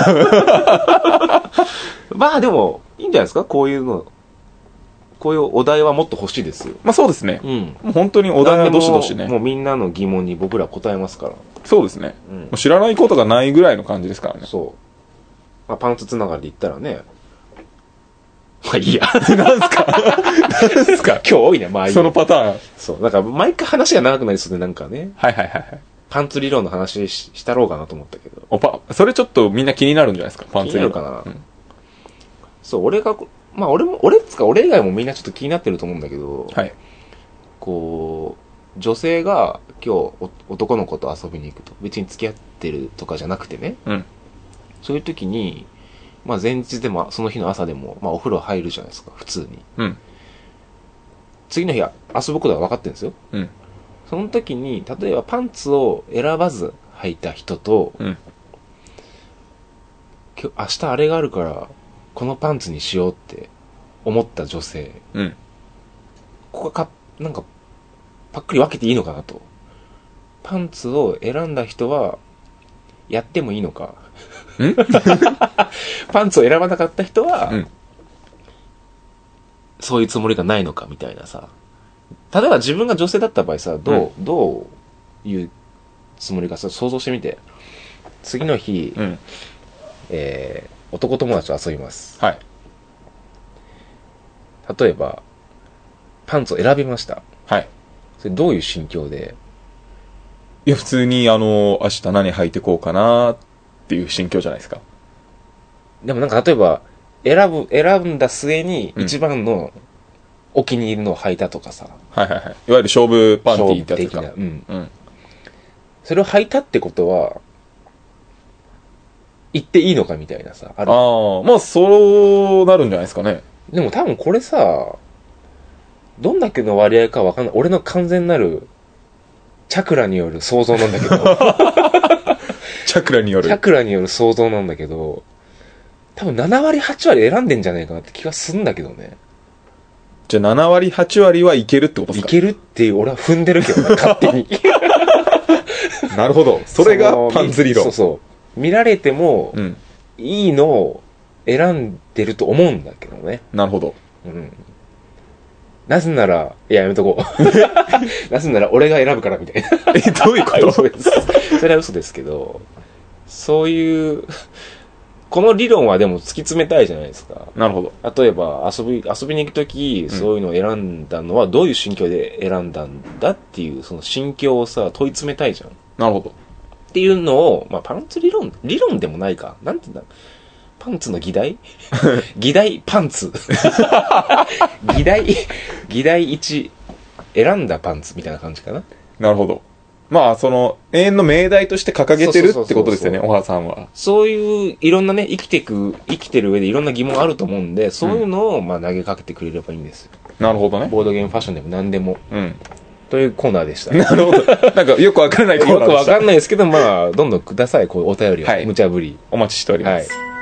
まあでも、いいんじゃないですか？こういうの。こういうお題はもっと欲しいですよ。 まあそうですね。 うん。 もう本当にお題はどしどしね。 もうみんなの疑問に僕ら答えますから。 そうですね。うん、もう知らないことがないぐらいの感じですからね。 そう。まあパンツつながりで言ったらね。まあいいや。 なんすかなんすか今日多いね、まあいい。 そのパターン。 そう。なんか毎回話が長くなりそうでなんかね。 はいはいはいはい。 パンツ理論の話 し, したろうかなと思ったけど。 おパ、それちょっとみんな気になるんじゃないですか、パンツ理論。 気になるかな、うん、そう、俺が、まあ俺も、俺っつか俺以外もみんなちょっと気になってると思うんだけど、 はい。 こう、女性が今日男の子と遊びに行くと。別に付き合ってるとかじゃなくてね。 うん。 そういう時に、 まあ前日でもその日の朝でも、まあお風呂入るじゃないですか、普通に。 うん。 次の日は遊ぶことが分かってるんですよ。 うん。 その時に、例えばパンツを選ばず履いた人と、 うん。 今日、明日あれがあるから、このパンツにしようって思った女性。 うん。 ここがか、なんか、パックリ分けていいのかなと。パンツを選んだ人は、やってもいいのか。 んパンツを選ばなかった人は、 うん、 そういうつもりがないのかみたいなさ。例えば自分が女性だった場合さ、どう、うん、どういうつもりかさ、想像してみて。次の日、 うん、 えー、男友達と遊びます。 はい。 例えば、パンツを選びました。 はい。 それどういう心境で？ いや、普通に、あの、明日何履いてこうかなっていう心境じゃないですか。 でもなんか例えば、選ぶ、選んだ末に一番のお気に入りのを履いたとかさ。 はいはいはい。いわゆる勝負パンティーってやつか。 勝負的な。うん。 うん。 それを履いたってことは、言っていいのかみたいなさ。 ある。ああ、まあそうなるんじゃないですかね。 でも多分これさ、どんだけの割合かわかんない。俺の完全なる、チャクラによる想像なんだけど。 チャクラによる。 チャクラによる想像なんだけど、多分なな割はち割選んでんじゃねえかなって気がするんだけどね。 じゃあなな割はち割はいけるってことですか？ いけるっていう俺は踏んでるけどね、勝手に。 なるほど。それがパンツ理論。 そうそう。見られても、うん、いいのを選んでると思うんだけどね。 なるほど。 うん。なぜなら、いや、やめとこう。なぜなら、俺が選ぶから、みたいな。 え、どういうことそれは嘘ですけど、そういう、この理論はでも突き詰めたいじゃないですか。 なるほど。例えば、遊び、遊びに行くとき、そういうのを選んだのは、どういう心境で選んだんだっていう、その心境をさ、問い詰めたいじゃん。 なるほど。 っていうのを、まあ、パンツ理論、理論でもないか。なんて言うんだパンツの議題議題パンツ。議題、議題いち、選んだパンツみたいな感じかな。 なるほど。まあ、その、永遠の命題として掲げてるってことですよね、小原さんは。 そういう、いろんなね、生きていく、生きてる上でいろんな疑問あると思うんで、そういうのを、まあ、投げかけてくれればいいんですよ。 なるほどね。 ボードゲームファッションでも何でも。 うん。 というコーナーでした。 なるほど。なんか、よくわからないコーナーでした。 よくわかんないですけど、まあ、どんどんください、こう、お便りを。はい。無茶ぶり。 お待ちしております。 はい。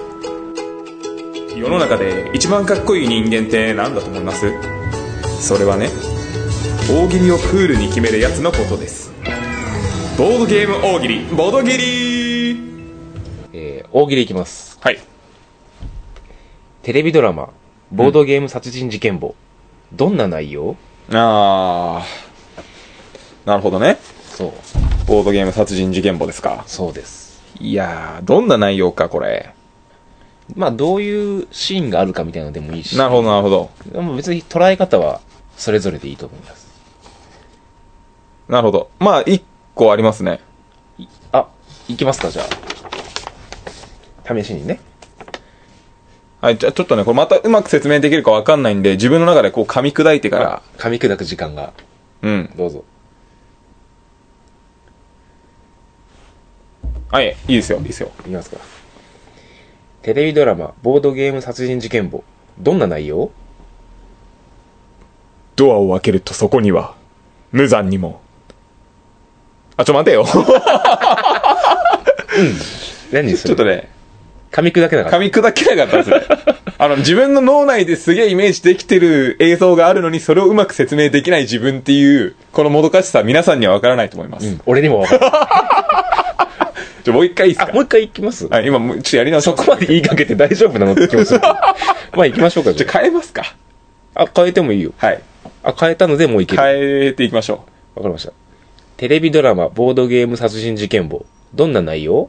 世の中で一番かっこいい人間って何だと思います？それはね、大喜利をクールに決めるやつのことです。ボードゲーム大喜利、ボードギリえー、大喜利いきます。 はい。 テレビドラマ、ボードゲーム殺人事件簿。うん、どんな内容？ あー、なるほどね。 そう。 ボードゲーム殺人事件簿ですか。 そうです。 いやー、どんな内容か、これ。 まあ、どういうシーンがあるかみたいなのでもいいし。 なるほど、なるほど。 でも別に捉え方はそれぞれでいいと思います。 なるほど。まあ、一個ありますね。 あ、いきますか、じゃあ。試しにね。 はい、じゃあちょっとね、これまたうまく説明できるかわかんないんで、自分の中でこう噛み砕いてから。 噛み砕く時間が。 うん。 どうぞ。 はい、いいですよ、いいですよ。 いきますか。テレビドラマ、ボードゲーム殺人事件簿。どんな内容？ ドアを開けるとそこには、無残にも。あ、ちょ、待てよ。うん。 何それ？ ちょっとね。 噛み砕けなかった。 噛み砕けなかったですね。あの、自分の脳内ですげえイメージできてる映像があるのに、それをうまく説明できない自分っていう、このもどかしさ、皆さんにはわからないと思います。うん、 俺にもわかる。 じゃ、もう一回いいっすか？ あ、もう一回行きます？ はい、今、ちょっとやり直します。 そこまで言いかけて大丈夫なのって気もする。まあ行きましょうか。 じゃあ変えますか？ あ、変えてもいいよ。 はい。 あ、変えたのでもういける。 変えていきましょう。わかりました。テレビドラマ、ボードゲーム殺人事件簿。どんな内容？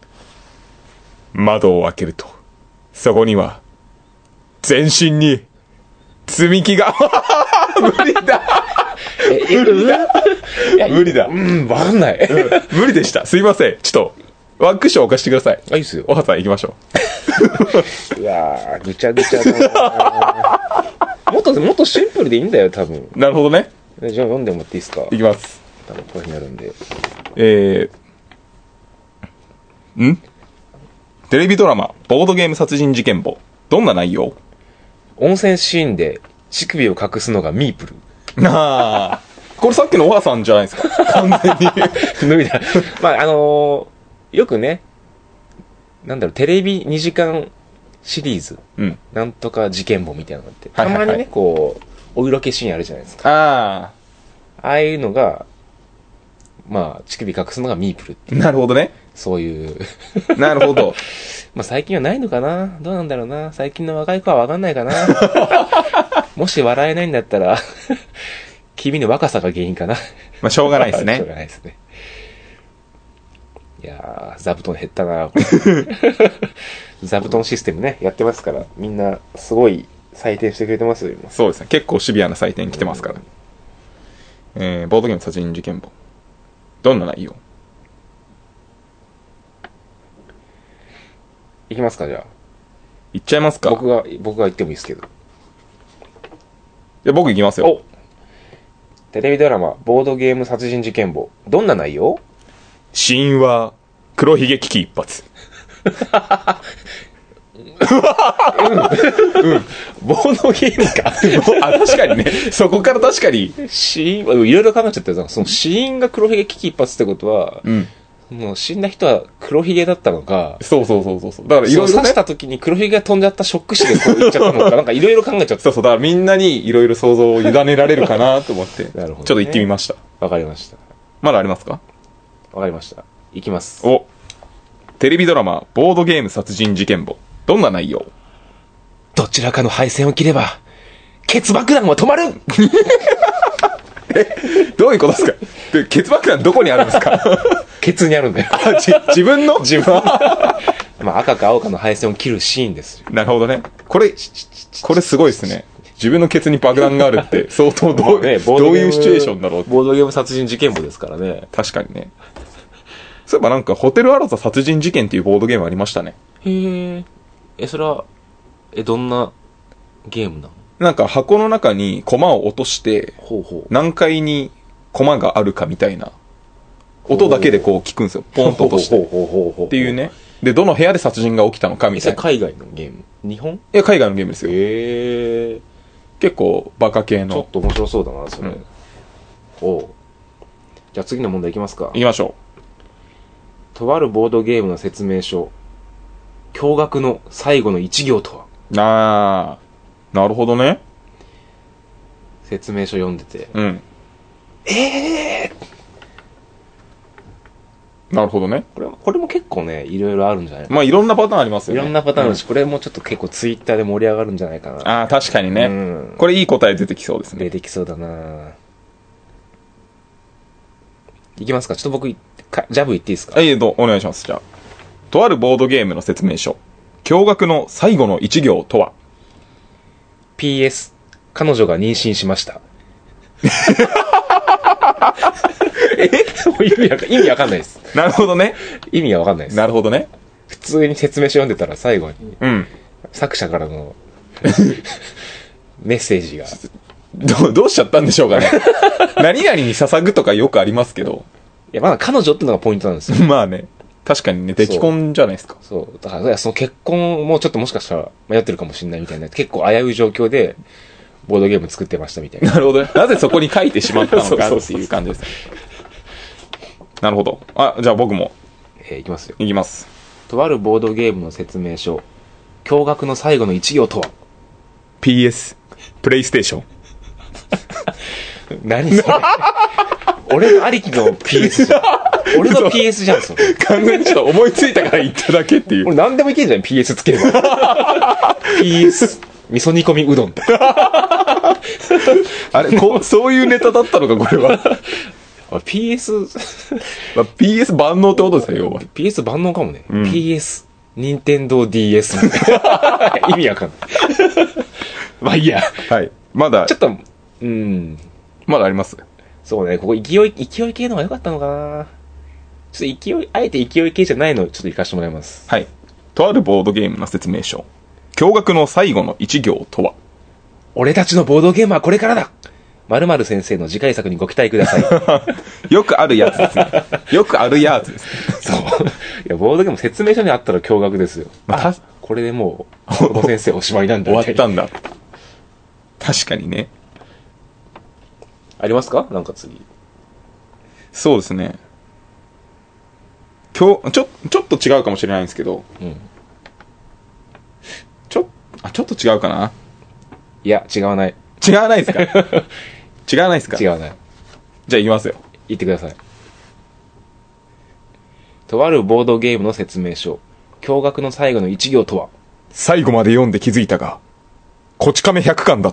窓を開けると、そこには、全身に、積み木が、無理だえ、無理だ無理だ。 うん、わかんない、 うん。無理でした。すいません。ちょっと、ワックション置かしてください。 あ、いいっすよ。 おはさん行きましょう。うわー、ぐちゃぐちゃだな。もっと、もっとシンプルでいいんだよ、多分。 なるほどね。 じゃあ読んでもらっていいですか？ いきます。 多分こういうふうになるんで。 えー、んテレビドラマ、ボードゲーム殺人事件簿。どんな内容？ 温泉シーンで乳首を隠すのがミープル。 ああ。これさっきのおばさんじゃないですか。完全に。 脱いだ。まあ、あのー、よくね、なんだろう、テレビにじかんシリーズ、うん、なんとか事件簿みたいなのって、たまにね、こう、お色気シーンあるじゃないですか。 ああ。 ああいうのが、まあ、乳首隠すのがミープルっていう。 なるほどね。 そういう。 なるほど。 まあ最近はないのかな？どうなんだろうな。最近の若い子はわかんないかな。もし笑えないんだったら、君の若さが原因かな。 まあしょうがないですね。 しょうがないですね。いやー、座布団減ったな。座布団システムね、やってますから、みんなすごい採点してくれてますよ。 そうですね。結構シビアな採点来てますから。うん、えー、ボードゲーム殺人事件簿。どんな内容？ いきますか、じゃあ。 いっちゃいますか。 僕が、僕が言ってもいいですけど。 いや、僕いきますよ。お、 テレビドラマ、ボードゲーム殺人事件簿。どんな内容？ 死因は、黒ひげ危機一髪。 うん。うん。ボードゲームか。 あ、確かにね。そこから確かに。 死因は、いろいろ考えちゃったよ。その死因が黒ひげ危機一髪ってことは、うん。もう死んだ人は黒ひげだったのか。 そうそうそうそう。だからいろいろね。 刺した時に黒ひげが飛んじゃったショック死でこう言っちゃったのか。なんかいろいろ考えちゃった。 そうそう。だからみんなにいろいろ想像を委ねられるかなと思って。なるほど、ね。ちょっと言ってみました。 わかりました。 まだありますか？ わかりました。いきます。 お。テレビドラマ、ボードゲーム殺人事件簿。どんな内容？ どちらかの配線を切れば、ケツ爆弾は止まるえ、どういうことですか？で、ケツ爆弾どこにあるんですか？ ケツにあるんだよ。 あ、じ、自分の自分まあ赤か青かの配線を切るシーンですよ。 なるほどね。これ、これすごいですね。自分のケツに爆弾があるって相当どう、ね、どういうシチュエーションだろうって。 ボードゲーム殺人事件簿ですからね。 確かにね。そういえばなんかホテルアラザ殺人事件っていうボードゲームありましたね。 へえ。え、それは、え、どんなゲームなの？ なんか箱の中にコマを落として、ほうほう、何階にコマがあるかみたいな音だけでこう聞くんですよ。ポンと落として。っていうね。で、どの部屋で殺人が起きたのかみたいな。 海外のゲーム？日本？ いや、海外のゲームですよ。 へえ。 結構バカ系の。 ちょっと面白そうだな、それ。うん、おう。じゃあ次の問題いきますか。 行きましょう。とあるボードゲームの説明書。驚愕の最後の一行とは？ あー、なるほどね。 説明書読んでて。 うん。 えーなるほどね。 これ、これも結構ね、いろいろあるんじゃない？ まあいろんなパターンありますよね。 いろんなパターンあるし、うん、これもちょっと結構ツイッターで盛り上がるんじゃないかな。 あー、確かにね。うん、これいい答え出てきそうですね。 出てきそうだな。いきますか。ちょっと僕、かジャブ言っていいですか？ はい、どうお願いします。じゃあ。とあるボードゲームの説明書。驚愕の最後の一行とは？ ピーエス、彼女が妊娠しました。え意味わか、意味わかんないです。 なるほどね。 意味はわかんないです。 なるほどね。 普通に説明書読んでたら最後に、 うん、 作者からのメッセージがど, どうしちゃったんでしょうかね。何々に捧ぐとかよくありますけど。 いや、まだ彼女ってのがポイントなんですよ。 まあね。確かにね、出来婚じゃないですか。 そう。そうだから、その結婚もちょっともしかしたら迷ってるかもしれないみたいな、結構危うい状況で、ボードゲーム作ってましたみたいな。 なるほどね。なぜそこに書いてしまったのかっていう感じです。なるほど。あ、じゃあ僕も。 えー、いきますよ。 いきます。 とあるボードゲームの説明書。驚愕の最後の一行とは？ ピーエス、プレイステーション。 何それ俺のありきの ピーエス じゃん。俺の ピーエス じゃん、それ。 完全にちょっと思いついたから言っただけっていう。 俺何でもいけんじゃん、ピーエス つければ。ピーエス、味噌煮込みうどんと。 あれこう、そういうネタだったのか、これは。 ピーエス、 まあ、ピーエス 万能ってことですよ、要は。 ピーエス 万能かもね。 うん、 ピーエス、任天堂 ディーエス。意味わかんない。まあいいや。 はい。まだ。 ちょっと、うん。 まだあります。 そうね、ここ勢い、勢い系の方が良かったのかな。ちょっと勢い、あえて勢い系じゃないのをちょっと行かせてもらいます。 はい。とあるボードゲームの説明書。驚愕の最後の一行とは？ 俺たちのボードゲームはこれからだ。〇〇先生の次回作にご期待ください。 よくあるやつですね。よくあるやつですね。 そう。 や、ボードゲーム説明書にあったら驚愕ですよ。 まあ、 あ、これでもう、この先生おしまいなんだ終わみたいな。 ったんだ。確かにね。 ありますか？なんか次。 そうですね。今日、ちょ、ちょっと違うかもしれないんですけど、 うん。 ちょ、あ、ちょっと違うかな。 いや、違わない。 違わないですか？違わないですか？ 違わない。 じゃあ行きますよ。 言ってください。とあるボードゲームの説明書。驚愕の最後の一行とは？ 最後まで読んで気づいたが、こち亀ひゃくかんだった。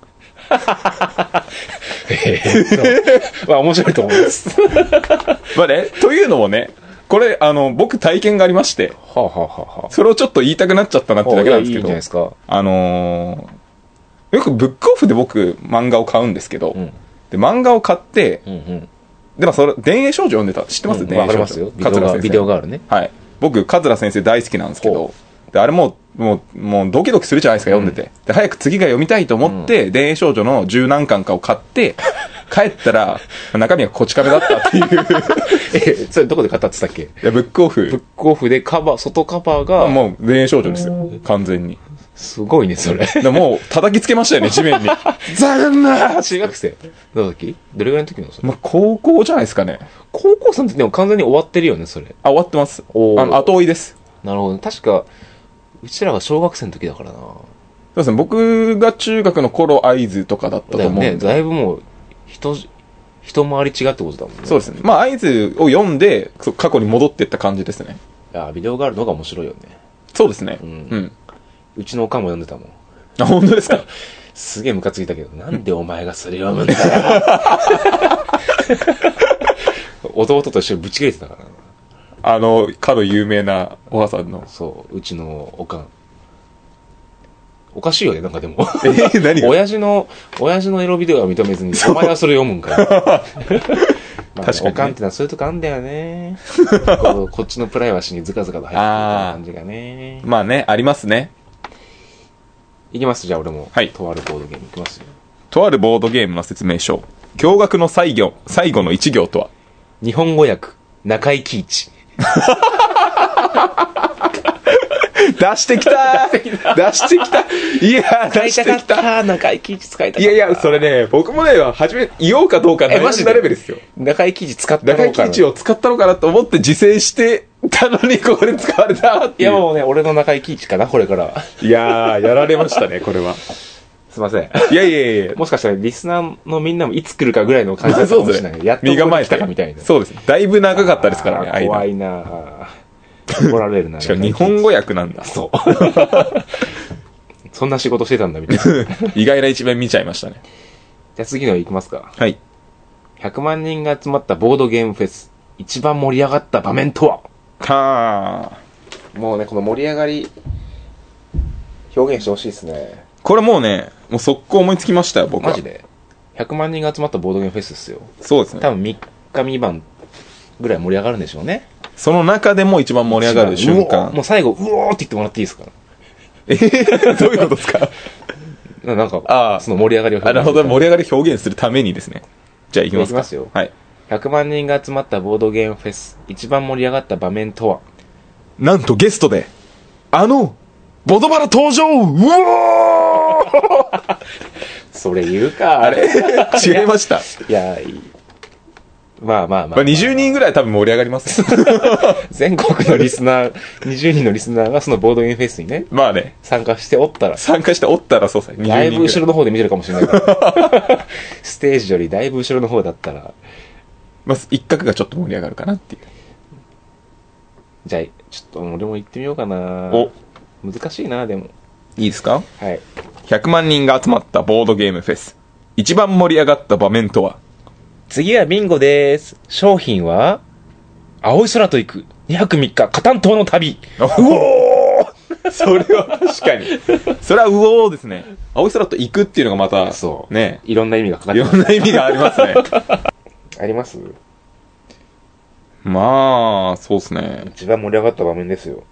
えー、まあ面白いと思います。 まあね、というのもね、これ、あの、僕体験がありまして、 はあ、はあはあ、 それをちょっと言いたくなっちゃったなってだけなんですけど、 いいんじゃないですか。 あのー、よくブックオフで僕漫画を買うんですけど、 うん、 で漫画を買って、 うんうん、 で、まあそれ、田園少女読んでた。知ってます？ うん、 田園少女。 わかりますよ。ビデオが、ビデオがあるね。 はい。僕、桂先生大好きなんですけど、で、あれもう、もう、もうドキドキするじゃないですか、読んでて。で、早く次が読みたいと思って、田園少女の十何巻かを買って、帰ったら、中身がこち亀だったっていう。 え、それどこで買ったって言ったっけ？ いや、ブックオフ。 ブックオフでカバー、外カバーが。 もう、田園少女ですよ。完全に。 すごいね、それ。 でもう、叩きつけましたよね、地面に。ざんな中学生どの時？どれぐらいの時のそれ？ まあ、高校じゃないですかね。 高校さんってでも完全に終わってるよね、それ。 あ、終わってます。 おーあの、後追いです。 なるほど。確か、うちらが小学生の時だからな。 そうですね、僕が中学の頃合図とかだったと思うんで。 だよね、だいぶもう、人、一回り違うってことだもんね。 そうですね。まあ、合図を読んで、過去に戻っていった感じですね。 いや、ビデオがあるのが面白いよね。 そうですね。 ううんん。うん、 うちのおかんも読んでたもん。 あ、本当ですか？ すげえムカついたけど、なんでお前がそれ読むんだよ。弟と一緒にぶち切れてたからな。 あの、かの有名なおばさんの。 そう、うちのおかん。おかしいよね、なんかでも。 えー、何が？ 親父の、親父のエロビデオは認めずに、お前はそれ読むんかよ。まあね、 確かにねおかんってのはそういうとこあんだよね。こうこっちのプライバシーにズカズカと入ってくる感じがね。 まあね、ありますね。 いきます、じゃあ俺も。 はい。 とあるボードゲームいきますよ。 とあるボードゲームの説明書。驚愕の最行、最後の一行とは？ 日本語訳、中井貴一。 出してきたー出してきたいやー、出してきた。 中井貴一使いたかった。 いやいや、それね、僕もね、初め、言おうかどうか悩んだレベルですよ。 中井貴一使ったのかな。 中井貴一を使ったのかなと思って自制してたのに、これ使われたっていう。 いやもうね、俺の中井貴一かな、これからは。 いやー、やられましたね、これは。 すいません。 いやいやいやもしかしたらリスナーのみんなもいつ来るかぐらいの感じだったかもしれない。やっと身構え来たかみたいな。 そうです。だいぶ長かったですからね、間。 怖いなぁ。怒られるな。 しかも日本語訳なんだ。 そう。そんな仕事してたんだみたいな。 意外な一面見ちゃいましたね。 じゃあ次のいきますか。 はい。 ひゃくまん人が集まったボードゲームフェス。一番盛り上がった場面とは？ はー。もうね、この盛り上がり、表現してほしいですね。 これもうね、もう速攻思いつきましたよ、僕は。 マジでひゃくまん人が集まったボードゲームフェスですよ。 そうですね。 多分みっか未満ぐらい盛り上がるんでしょうね。 その中でも一番盛り上がる瞬間。 もう最後、うおーって言ってもらっていいですか？ えー、どういうことですか？ なんか、 あその盛り上がりを表現。なるほど、盛り上がり表現するためにですね。じゃあ行きますか。 行きますよ。 はい。 ひゃくまん人が集まったボードゲームフェス。一番盛り上がった場面とは？ なんとゲストで、あの、ボドバラ登場うおーそれ言うか。 あれ違いました。 いや、いい。まあまあまあ、まあ。 まあ、にじゅうにんぐらい多分盛り上がりますよ。 全国のリスナー、にじゅうにんのリスナーがそのボードゲームフェスにね、 まあね。 参加しておったら。 参加しておったらそうですね。 だいぶ後ろの方で見てるかもしれないから。ステージよりだいぶ後ろの方だったら。 まあ、一角がちょっと盛り上がるかなっていう。 じゃあ、ちょっと俺も行ってみようかな。 お。 難しいな、でも。 いいですか？ はい。 ひゃくまん人が集まったボードゲームフェス。一番盛り上がった場面とは？ 次はビンゴでーす。商品は青い空と行くにはくみっかカタン島の旅。 うおーそれは確かに。それはうおーですね。青い空と行くっていうのがまた、 そう。 ね。 いろんな意味がかかっていろんな意味がありますね。 ありますまあ、そうですね。 一番盛り上がった場面ですよ。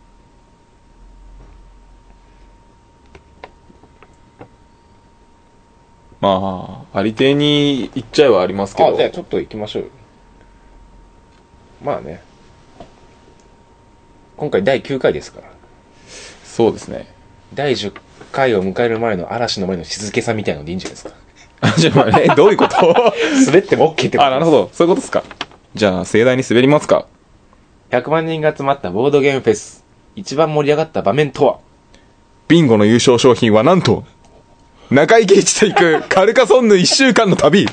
まあ、ありていに行っちゃえばありますけど。 あ、じゃあちょっと行きましょうよ。まあね。 今回だいきゅうかいですから。 そうですね。 だいじゅっかいを迎える前の嵐の前の静けさみたいのでいいんじゃないですか。 あ、じゃあ、え、どういうこと滑っても OK ってことです。 あ、なるほど。そういうことですか。じゃあ、盛大に滑りますか。 ひゃくまんにんが集まったボードゲームフェス。一番盛り上がった場面とは？ ビンゴの優勝商品はなんと、中井貴一と行くカルカソンヌいっしゅうかんの旅。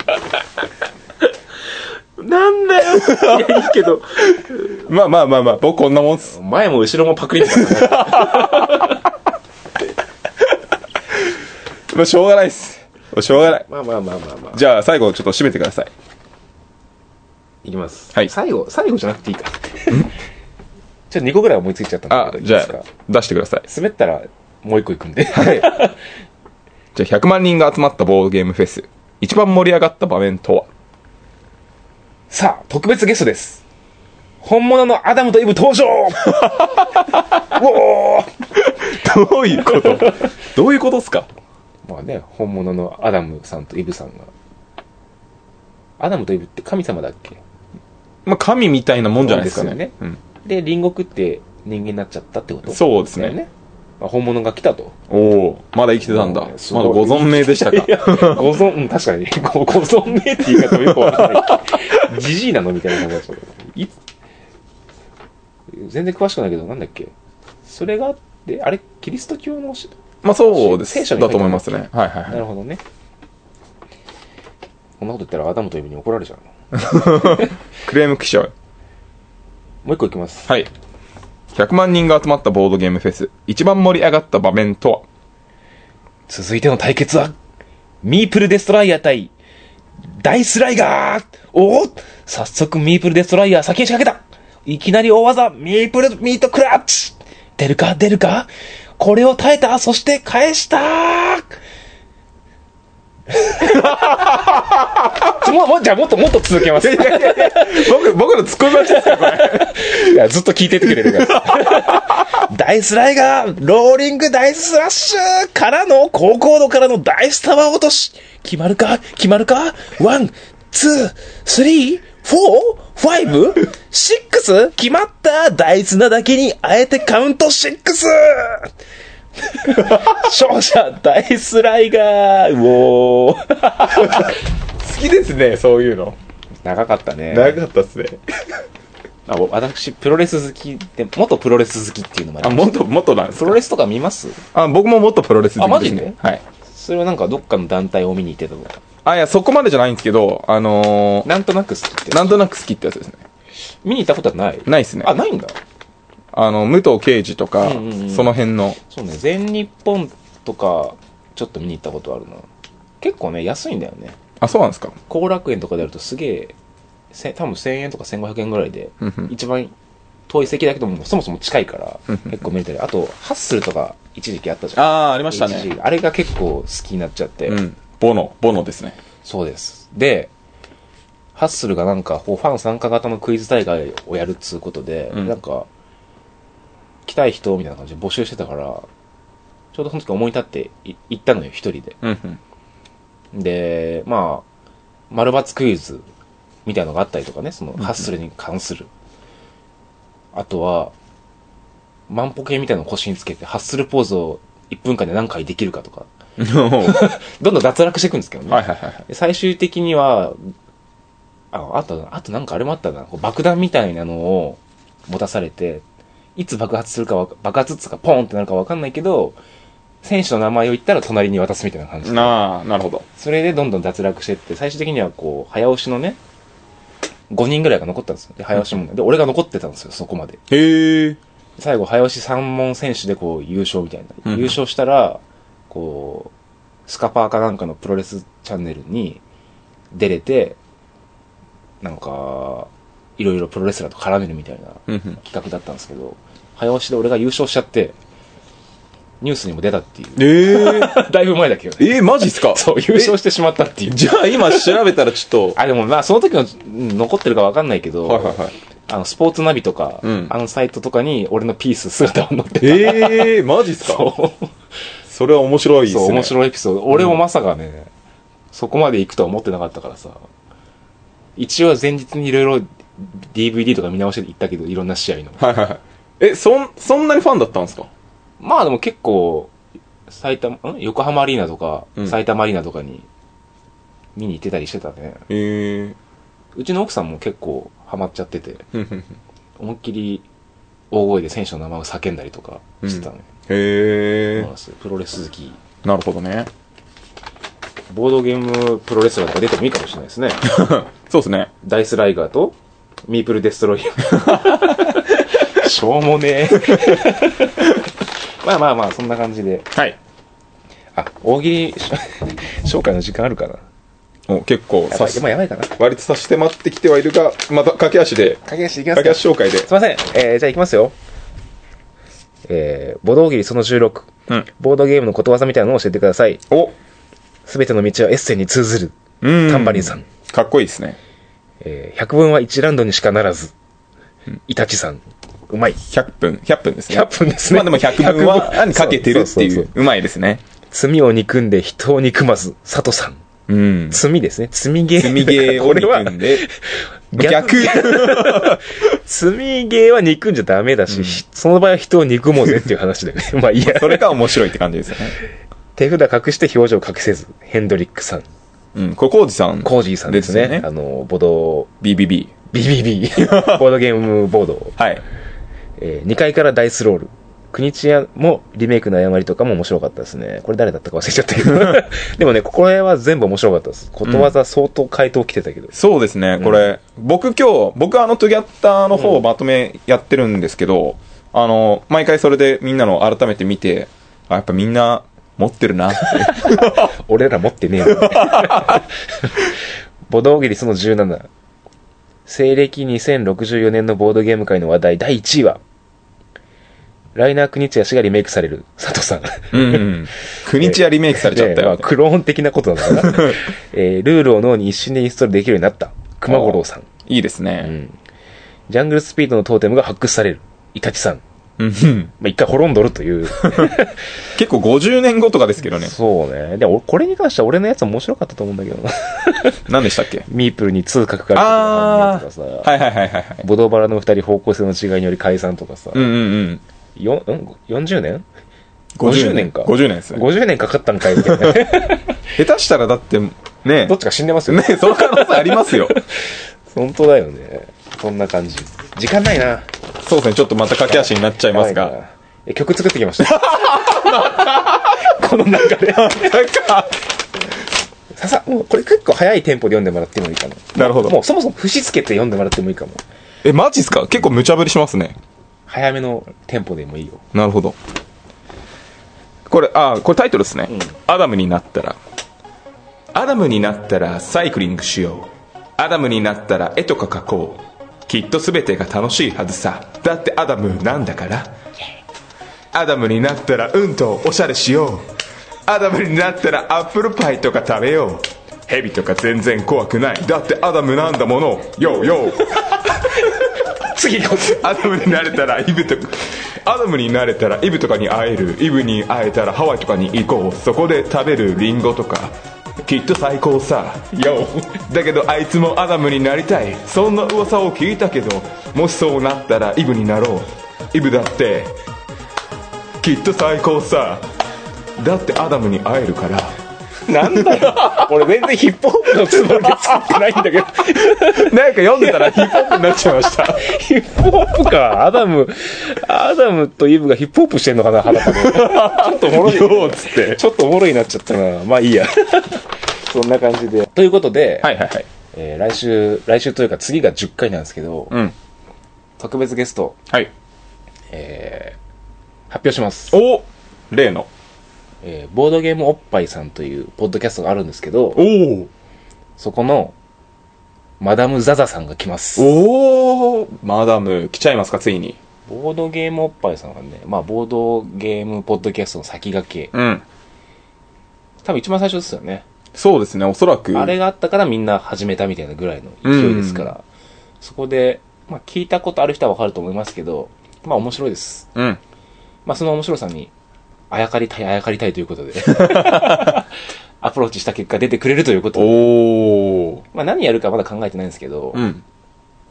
なんだよ。いや、いいけど。 まあまあまあまあ、僕こんなもんっす。 前も後ろもパクリってたからね。 まあ、しょうがないっす。しょうがない。 まあまあまあまあまあ。 じゃあ、最後ちょっと締めてください。 いきます。 はい。 最後、最後じゃなくていいか。ちょっとにこぐらい思いついちゃったんだけど。 あ、じゃあ、出してください。 滑ったら、もういっこいくんで。 はい。じゃあ、ひゃくまんにんが集まったボードゲームフェス。一番盛り上がった場面とは？ さあ、特別ゲストです。本物のアダムとイブ登場。おーどういうことどういうことっすか？ まあね、本物のアダムさんとイブさんが。アダムとイブって神様だっけ？ まあ、神みたいなもんじゃないですかね。 そうですよね。 うん、 で、隣国って人間になっちゃったってこと？ そうですね。 ね、まあ、本物が来たと。 おお、まだ生きてたんだ。まだご存命でしたか。 ご存、うん、確かにご。ご存命って言い方もよくわかんない。ジジイなのみたいな感じだった。いつ全然詳しくないけど、なんだっけ。それがあって、あれ、キリスト教のまあそうです。 聖書にだと思いますね。はいはいはい。 なるほどね。こんなこと言ったらアダムとイブに怒られちゃうクレーム来ちゃう。 もう一個いきます。 はい。ひゃくまんにんが集まったボードゲームフェス。一番盛り上がった場面とは？ 続いての対決は、ミープルデストライヤー対、ダイスライガー。おお、早速ミープルデストライヤー先に仕掛けた。いきなり大技、ミープルミートクラッチ。出るか出るか。これを耐えた。そして返したー。ももじゃあもっともっと続けます。 僕僕のツッコミ待ちですかこれ。 いやずっと聞いててくれるから。ダイスライガー、ローリングダイススラッシュからの高高度からのダイスタワー落とし。決まるか決まるか。ワン、ツー、スリー、フォー、ファイブ、シックス決まった。ダイスなだけにあえてカウントシックス。勝者ダイスライガー。うおー。 好きですね、そういうの。 長かったね。 長かったっすね。 あ、私プロレス好きで、元プロレス好きっていうのもあります。 あ、元元なんですか？ プロレスとか見ます？ あ、僕も元プロレス好きです、ね。 あ、マジで？ はい。 それはなんかどっかの団体を見に行ってたとか。 あ、いや、そこまでじゃないんですけど、あのー、 なんとなく好きって。 なんとなく好きってやつですね。 見に行ったことはない？ ないっすね。 あ、ないんだ。 あの、武藤敬司とか、うんうんうん、その辺の。 そうね、全日本とか、ちょっと見に行ったことあるな。結構ね、安いんだよね。 あ、そうなんですか？ 後楽園とかでやるとすげえ、せ多分せんえんとかせんごひゃくえんぐらいで、一番遠い席だけども、そもそも近いから、結構見れたり。あと、ハッスルとか一時期あったじゃん。 ああ、ありましたね。 あれが結構好きになっちゃって。 うん。ボノ、ボノですね。 そうです。で、ハッスルがなんか、ファン参加型のクイズ大会をやるっつうことで、うん、なんか、来たい人みたいな感じで募集してたから、ちょうどその時思い立って行ったのよ、一人で。 うんうん、 で、まあ、丸抜クイズみたいなのがあったりとかね、その、ハッスルに関する。うん、あとは、万歩計みたいなのを腰につけて、ハッスルポーズをいっぷんかんで何回できるかとか。どんどん脱落していくんですけどね。 はいはいはい、 最終的には、あ、あと、あとなんかあれもあったな。爆弾みたいなのを持たされて、いつ爆発するかわ、爆発っつうかポーンってなるかわかんないけど、選手の名前を言ったら隣に渡すみたいな感じで。 ああ、なるほど。 それでどんどん脱落してって、最終的にはこう、早押しのね、ごにんぐらいが残ったんですよ。で、早押しも。で、俺が残ってたんですよ、そこまで。 へえ。 最後、早押しさん問選手でこう、優勝みたいな。うん、優勝したら、こう、スカパーかなんかのプロレスチャンネルに出れて、なんか、いろいろプロレスラーと絡めるみたいな企画だったんですけど、早押しで俺が優勝しちゃって、ニュースにも出たっていう。 えー、 だいぶ前だけどね。 えー、マジっすか？ そう、優勝してしまったっていう。 じゃあ今調べたらちょっと。 あ、でもまあその時の残ってるかわかんないけど、 はいはいはい。 あの、スポーツナビとか、うん、あのサイトとかに俺のピース姿を載ってた。 ええー、マジっすか？そう。それは面白いですね。 そう、面白いエピソード。俺もまさかね、うん、そこまで行くとは思ってなかったからさ。一応前日にいろいろ ディーブイディー とか見直して行ったけど、いろんな試合の。 はいはいはい。 え、そん、そんなにファンだったんですか？ まあでも結構、埼玉、ん横浜アリーナとか、 うん埼玉アリーナとかに見に行ってたりしてたね。 へー。 うちの奥さんも結構ハマっちゃってて、 ふんふんふん思いっきり大声で選手の名前を叫んだりとかしてたね。 へー。 そうなんですよ。プロレス好き。 なるほどね。 ボードゲームプロレスラーとか出てもいいかもしれないですね。 そうですね。 ダイスライガーとミープルデストロイヤー。しょうもねえ。まあまあまあ、そんな感じで。 はい。 あ、大喜利紹介の時間あるかな。 お結構やばい、 さしまあやばいかな。 割とさして待ってきてはいるが、また駆け足で、 駆け足いきますか。 駆け足紹介で。 すいません。えー、じゃあいきますよ。えー、ボド大喜利そのじゅうろく。 うん。 ボードゲームのことわざみたいなのを教えてください。 おすべての道はエッセイに通ずる。 うん。 タンバリンさん。 かっこいいですね。 えー、百聞はいちラウンドにしかならず。イタチさん。うまい。 ひゃっぷん、ひゃっぷんですね。 ひゃっぷんですね。 まあでもひゃくぶんはにかけてるっていそうそうそうう、うまいですね。 罪を憎んで人を憎まず、佐藤さん。 うん。 罪ですね。罪ゲー。 積みゲーをこれは憎んで、 逆。罪ゲーは憎んじゃダメだし、 うんその場合は人を憎もうぜっていう話だよね。まあいいや。 それが面白いって感じですよね。 手札隠して表情隠せず、ヘンドリックさん。 うん。これコージさん。 コージーさんですね。 ですよねあの、ボド、 ビービービー。 ビービービー。ボードゲームボード。 はい。 えー、にかいからダイスロール。国千谷もリメイクの誤りとかも面白かったですね。これ誰だったか忘れちゃったけど。でもね、これは全部面白かったです。ことわざ相当回答来てたけど。 そうですね、これ、僕今日、僕はあのトゥギャッターの方をまとめやってるんですけど、あの、毎回それでみんなの改めて見て、あ、やっぱみんな持ってるなって。 俺ら持ってねえの。ボド大喜利そのじゅうなな。西暦にせんろくじゅうよねんのボードゲーム界の話題だいいちいは、ライナー国津屋氏がリメイクされる佐藤さん。 うん、うん。国千谷リメイクされちゃったよ、 まあ、クローン的なことなのかな。えー、ルールを脳に一瞬でインストールできるようになった熊五郎さん。 いいですね。 うん。ジャングルスピードのトーテムが発掘されるイタチさん。 うんまあ、一回滅んどるという。 結構ごじゅうねんごとかですけどね。 そうね。でも、これに関しては俺のやつ面白かったと思うんだけどな。 何でしたっけ？ ミープルにに書くからとかあとかさ。 ー。はいはいはいはいはい。 ボドバラの二人方向性の違いにより解散とかさ。 うんうんうん。 よんよんじゅうねんごじゅう ?ごじゅう 年か。 ごじゅうねんですね。 ごじゅうねんかかったんかいみたいな。 下手したらだって、ね。 どっちか死んでますよね、その可能性ありますよ。 本当だよね。そんな感じ。時間ないな。 そうですね、ちょっとまた駆け足になっちゃいますが。 やばいな。え曲作ってきました。この中で。 なんか、 ささ、もうこれ結構早いテンポで読んでもらってもいいかも。 なるほどもうそもそも節つけて読んでもらってもいいかも。 え、マジっすか？結構無茶ぶりしますね。 早めのテンポでもいいよ。 なるほど。これ、あ、これタイトルですね。 うんアダムになったら。アダムになったらサイクリングしよう。アダムになったら絵とか描こう。きっと全てが楽しいはずさ。だってアダムなんだから。アダムになったらうんとおしゃれしよう。アダムになったらアップルパイとか食べよう。ヘビとか全然怖くない。だってアダムなんだもの。ヨーヨー。 次行こう。 アダムになれたらイブとかアダムになれたらイブとかに会える。イブに会えたらハワイとかに行こう。そこで食べるリンゴとかきっと最高さ。よだけどあいつもアダムになりたい。そんな噂を聞いたけど、もしそうなったらイブになろう。イブだってきっと最高さ。だってアダムに会えるから。 なんだよ。俺全然ヒップホップのつもりで作ってないんだけど。 なんか読んでたらヒップホップになっちゃいました。 ヒップホップか。アダム、アダムとイブがヒップホップしてんのかな、裸で。ちょっとおもろい。 よーっつってちょっとおもろいになっちゃったな。まあいいや。そんな感じで。ということで、 はいはいはい。 えー来週、来週というか次がじゅっかいなんですけど、 うん。 特別ゲスト、 はい。 えー発表します。 お例の。 えーボードゲームおっぱいさんというポッドキャストがあるんですけど、 おそこの、マダムザザさんが来ます。 おおマダム来ちゃいますか、ついに。 ボードゲームおっぱいさんはね、まあ、ボードゲームポッドキャストの先駆け。 うん。 多分一番最初ですよね。 そうですね、おそらく。 あれがあったからみんな始めたみたいなぐらいの勢いですから、 うんそこで、まあ、聞いたことある人はわかると思いますけど、まあ、面白いです。 うん。 まあ、その面白さに、あやかりたい、あやかりたいということで、アプローチした結果出てくれるということで、 おー。 まあ、何やるかまだ考えてないんですけど、 うん。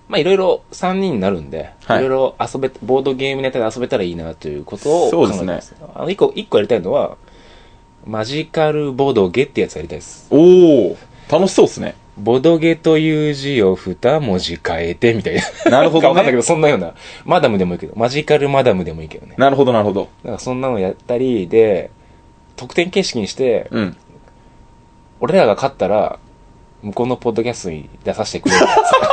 まあいろいろさんにんになるんで、 はいいろいろ遊べ、ボードゲームネタで遊べたらいいなということを考えてます。 そうですあの、一個、一個やりたいのは、マジカルボドゲってやつやりたいです。 おー、楽しそうですね。 ボドゲという字を二文字変えて、みたいな。 なるほどねわかんないけど、そんなような。マダムでもいいけど、マジカルマダムでもいいけどね。 なるほど、なるほど。 なんかそんなのやったり、で、得点形式にして、 うん。 俺らが勝ったら、向こうのポッドキャストに出させてくれるや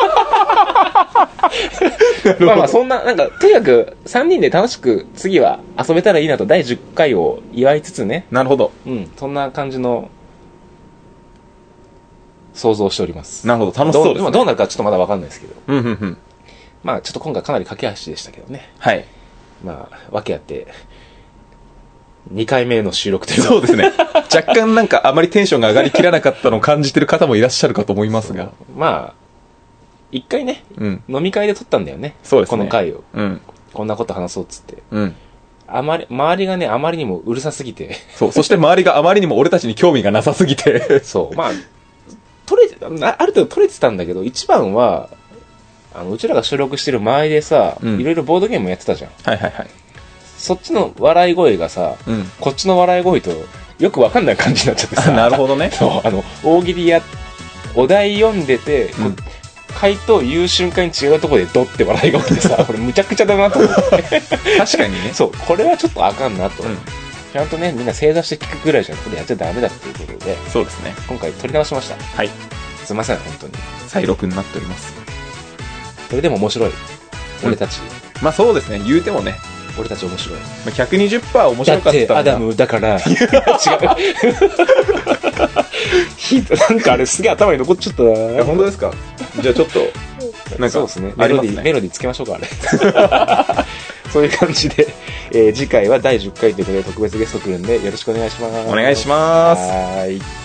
つ。まあまあ、そんな、なんか、とにかく、さんにんで楽しく、次は遊べたらいいなと、だいじゅっかいを祝いつつね。 なるほど。 うん、そんな感じの、想像しております。 なるほど、楽しそうですね。 どう、どうなるかちょっとまだわかんないですけど。 うん、うん、うん。 まあ、ちょっと今回かなり駆け足でしたけどね。 はい。 まあ、わけあって、にかいめの収録というそうですね。若干なんかあまりテンションが上がりきらなかったのを感じてる方もいらっしゃるかと思いますが。 まあ、一回ね、 うん。 飲み会で撮ったんだよね。 そうですね。 この回を。 うん。 こんなこと話そうっつって。 うん。 あまり、周りがね、あまりにもうるさすぎて。 そう。そして周りがあまりにも俺たちに興味がなさすぎて。 そう。まあ、取れ、あある程度取れてたんだけど、一番は、あの、うちらが収録してる前でさ、 うんいろいろボードゲームやってたじゃん。 はいはいはい。 そっちの笑い声がさ、 うん。 こっちの笑い声とよくわかんない感じになっちゃってさ。 なるほどね。 そう、あの、大喜利や、お題読んでて、こうん回答言う瞬間に違うところでドって笑いが起きてさ、これむちゃくちゃだなと思って。 確かにね。 そう、これはちょっとあかんなと。 うん。 ちゃんとね、みんな正座して聞くぐらいじゃこれやっちゃダメだっていうことで、 そうですね。 今回撮り直しました。 はい。 すいません、本当に。 再録になっております。 それでも面白い。俺たち、 まあそうですね。言うてもね。 俺たち面白い。 まあ、ひゃくにじゅっパーセント 面だっ白かったんだ。 てアダムだから、違う。ひなんかあれすげえ頭に残っちゃったいや、 な。 本当ですか？じゃあちょっと、なんか、 そうですね。 ありますね。 メロディー、メロディーつけましょうか、あれ。そういう感じで、えー次回はだいじゅっかいということで特別ゲスト来るんでよろしくお願いします。 お願いします。 はーい。